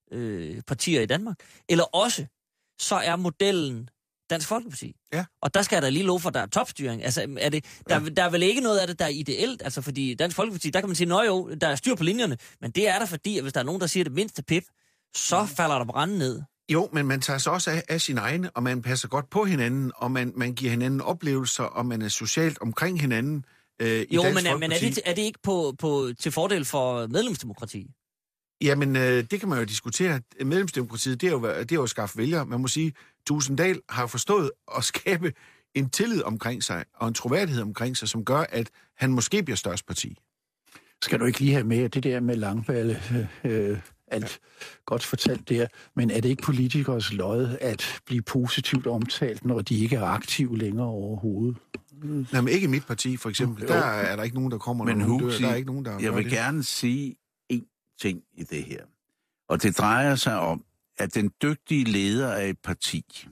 øh, partier i Danmark. Eller også, så er modellen Dansk Folkeparti. Ja. Og der skal jeg da lige love for, at der er topstyring. Altså, er det, der, ja. der er vel ikke noget af det, der er ideelt? Altså, fordi Dansk Folkeparti, der kan man sige, nå jo, der er styr på linjerne. Men det er der, fordi at hvis der er nogen, der siger det mindste pip, så falder der branden ned. Jo, men man tager sig også af, af sin egne, og man passer godt på hinanden, og man, man giver hinanden oplevelser, og man er socialt omkring hinanden. Øh, i jo, Dansk men, men er, det, er det ikke på, på, til fordel for medlemsdemokrati? Jamen, øh, det kan man jo diskutere. Medlemsdemokratiet, det er jo, det er jo at skaffe vælgere. Man må sige, Tusinddal har forstået at skabe en tillid omkring sig, og en troværdighed omkring sig, som gør, at han måske bliver størst parti. Skal du ikke lige have med det der med Langballe? Øh, alt ja. Godt fortalt der. Men er det ikke politikers lod at blive positivt omtalt, når de ikke er aktive længere overhovedet? Mm. Nej, men ikke i mit parti, for eksempel. Der er der ikke nogen, der kommer, når nogen dør. Der er ikke nogen, der jeg vil det. gerne sige én ting i det her. Og det drejer sig om, at den dygtige leder af et parti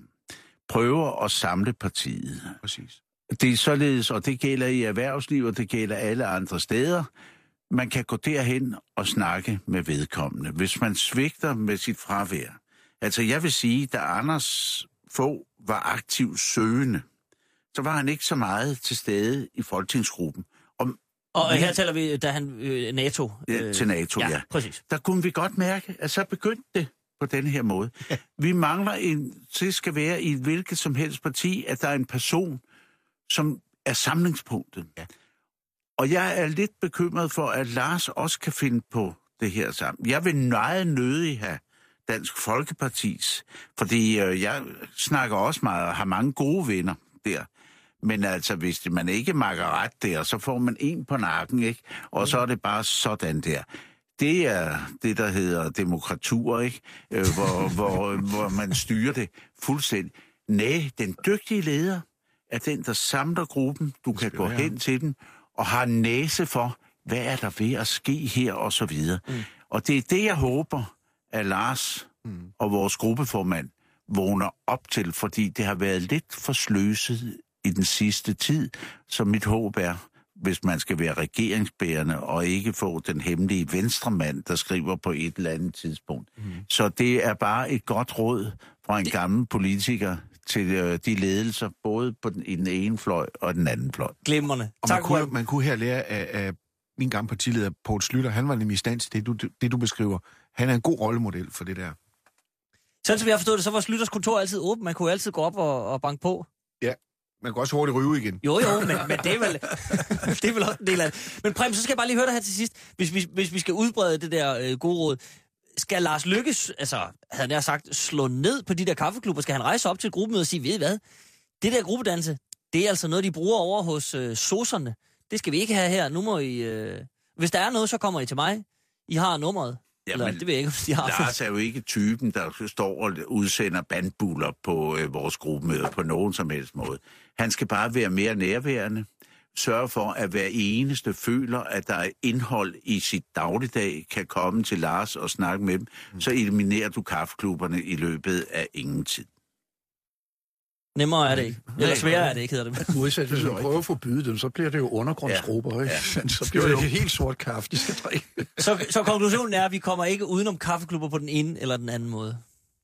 prøver at samle partiet. Præcis. Det er således, og det gælder i erhvervslivet, og det gælder alle andre steder. Man kan gå derhen og snakke med vedkommende, hvis man svigter med sit fravær. Altså, jeg vil sige, da Anders Fogh var aktivt søgende, så var han ikke så meget til stede i folketingsgruppen. Og, og her taler vi, da han øh, NATO... Øh, ja, til NATO, ja. ja. Præcis. Der kunne vi godt mærke, at så begyndte det på denne her måde. Ja. Vi mangler en... Det skal være i et hvilket som helst parti, at der er en person, som er samlingspunktet. Ja. Og jeg er lidt bekymret for, at Lars også kan finde på det her sammen. Jeg vil meget nødig have Dansk Folkepartis, fordi øh, jeg snakker også meget og har mange gode venner der. Men altså, hvis man ikke makker ret der, så får man en på nakken, ikke? Og så er det bare sådan der. Det er det, der hedder demokratur, ikke? Øh, hvor, hvor, hvor man styrer det fuldstændig. Nej, den dygtige leder er den, der samler gruppen. Du kan gå hen til den og har næse for, hvad er der ved at ske her, og så videre. Mm. Og det er det, jeg håber, at Lars mm. og vores gruppeformand vågner op til, fordi det har været lidt for sløset i den sidste tid, så mit håb er, hvis man skal være regeringsbærende og ikke få den hemmelige venstremand, der skriver på et eller andet tidspunkt. Mm. Så det er bare et godt råd fra en gammel politiker til øh, de ledelser, både på den, i den ene fløj og den anden fløj. Glimrende. Og man kunne, man kunne her lære af, af min gamle partileder, Poul Schlüter. Han var nemlig i stand til det du, det, du beskriver. Han er en god rollemodel for det der. Sådan som jeg forstod det, så var Schlüters kontor altid åbent. Man kunne altid gå op og, og banke på. Ja, man kunne også hurtigt ryge igen. Jo, jo, men, men det er vel det er vel også en del af det. Men Preben, så skal jeg bare lige høre dig her til sidst. Hvis vi, hvis vi skal udbrede det der øh, gode råd, skal Lars Løkke, altså, havde jeg sagt, slå ned på de der kaffeklubber? Skal han rejse op til et gruppemøde og sige, ved I hvad? Det der gruppedannelse, det er altså noget, de bruger over hos øh, sosserne. Det skal vi ikke have her. Nu må I... Øh... Hvis der er noget, så kommer I til mig. I har nummeret. Ja, Eller, det ved jeg ikke, om de har. Lars er jo ikke typen, der står og udsender bandbuller på øh, vores gruppemøder på nogen som helst måde. Han skal bare være mere nærværende, sørge for, at hver eneste føler, at der er indhold i sit dagligdag, kan komme til Lars og snakke med dem, mm. så eliminerer du kaffeklubberne i løbet af ingen tid. Nemmere er det ikke. Eller sværere er det ikke, hedder det. Modsat, hvis man prøver at forbyde dem, så bliver det jo undergrundsgrupper, ikke? Ja. Så bliver det helt sort kaffe, de skal drikke. Så, så konklusionen er, at vi kommer ikke udenom kaffeklubber på den ene eller den anden måde.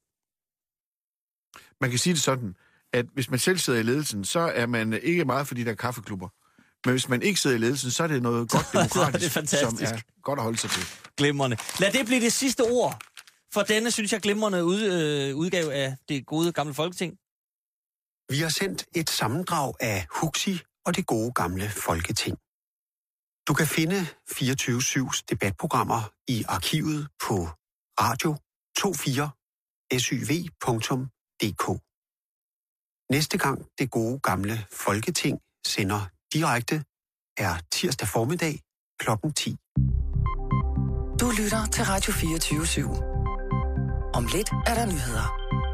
Man kan sige det sådan, at hvis man selv sidder i ledelsen, så er man ikke meget for de der kaffeklubber. Men hvis man ikke sidder i ledelsen, så er det noget godt demokratisk, er som er godt at holde sig til. Glimrende. Lad det blive det sidste ord for denne, synes jeg, glimrende ud, øh, udgave af det gode gamle Folketing. Vi har sendt et sammendrag af Huxi og det gode gamle Folketing. Du kan finde fireogtyve syvs debatprogrammer i arkivet på radio to fire s y v punktum d k. Næste gang det gode gamle Folketing sender direkte er tirsdag formiddag klokken ti. Du lytter til Radio fireogtyve syv. Om lidt er der nyheder.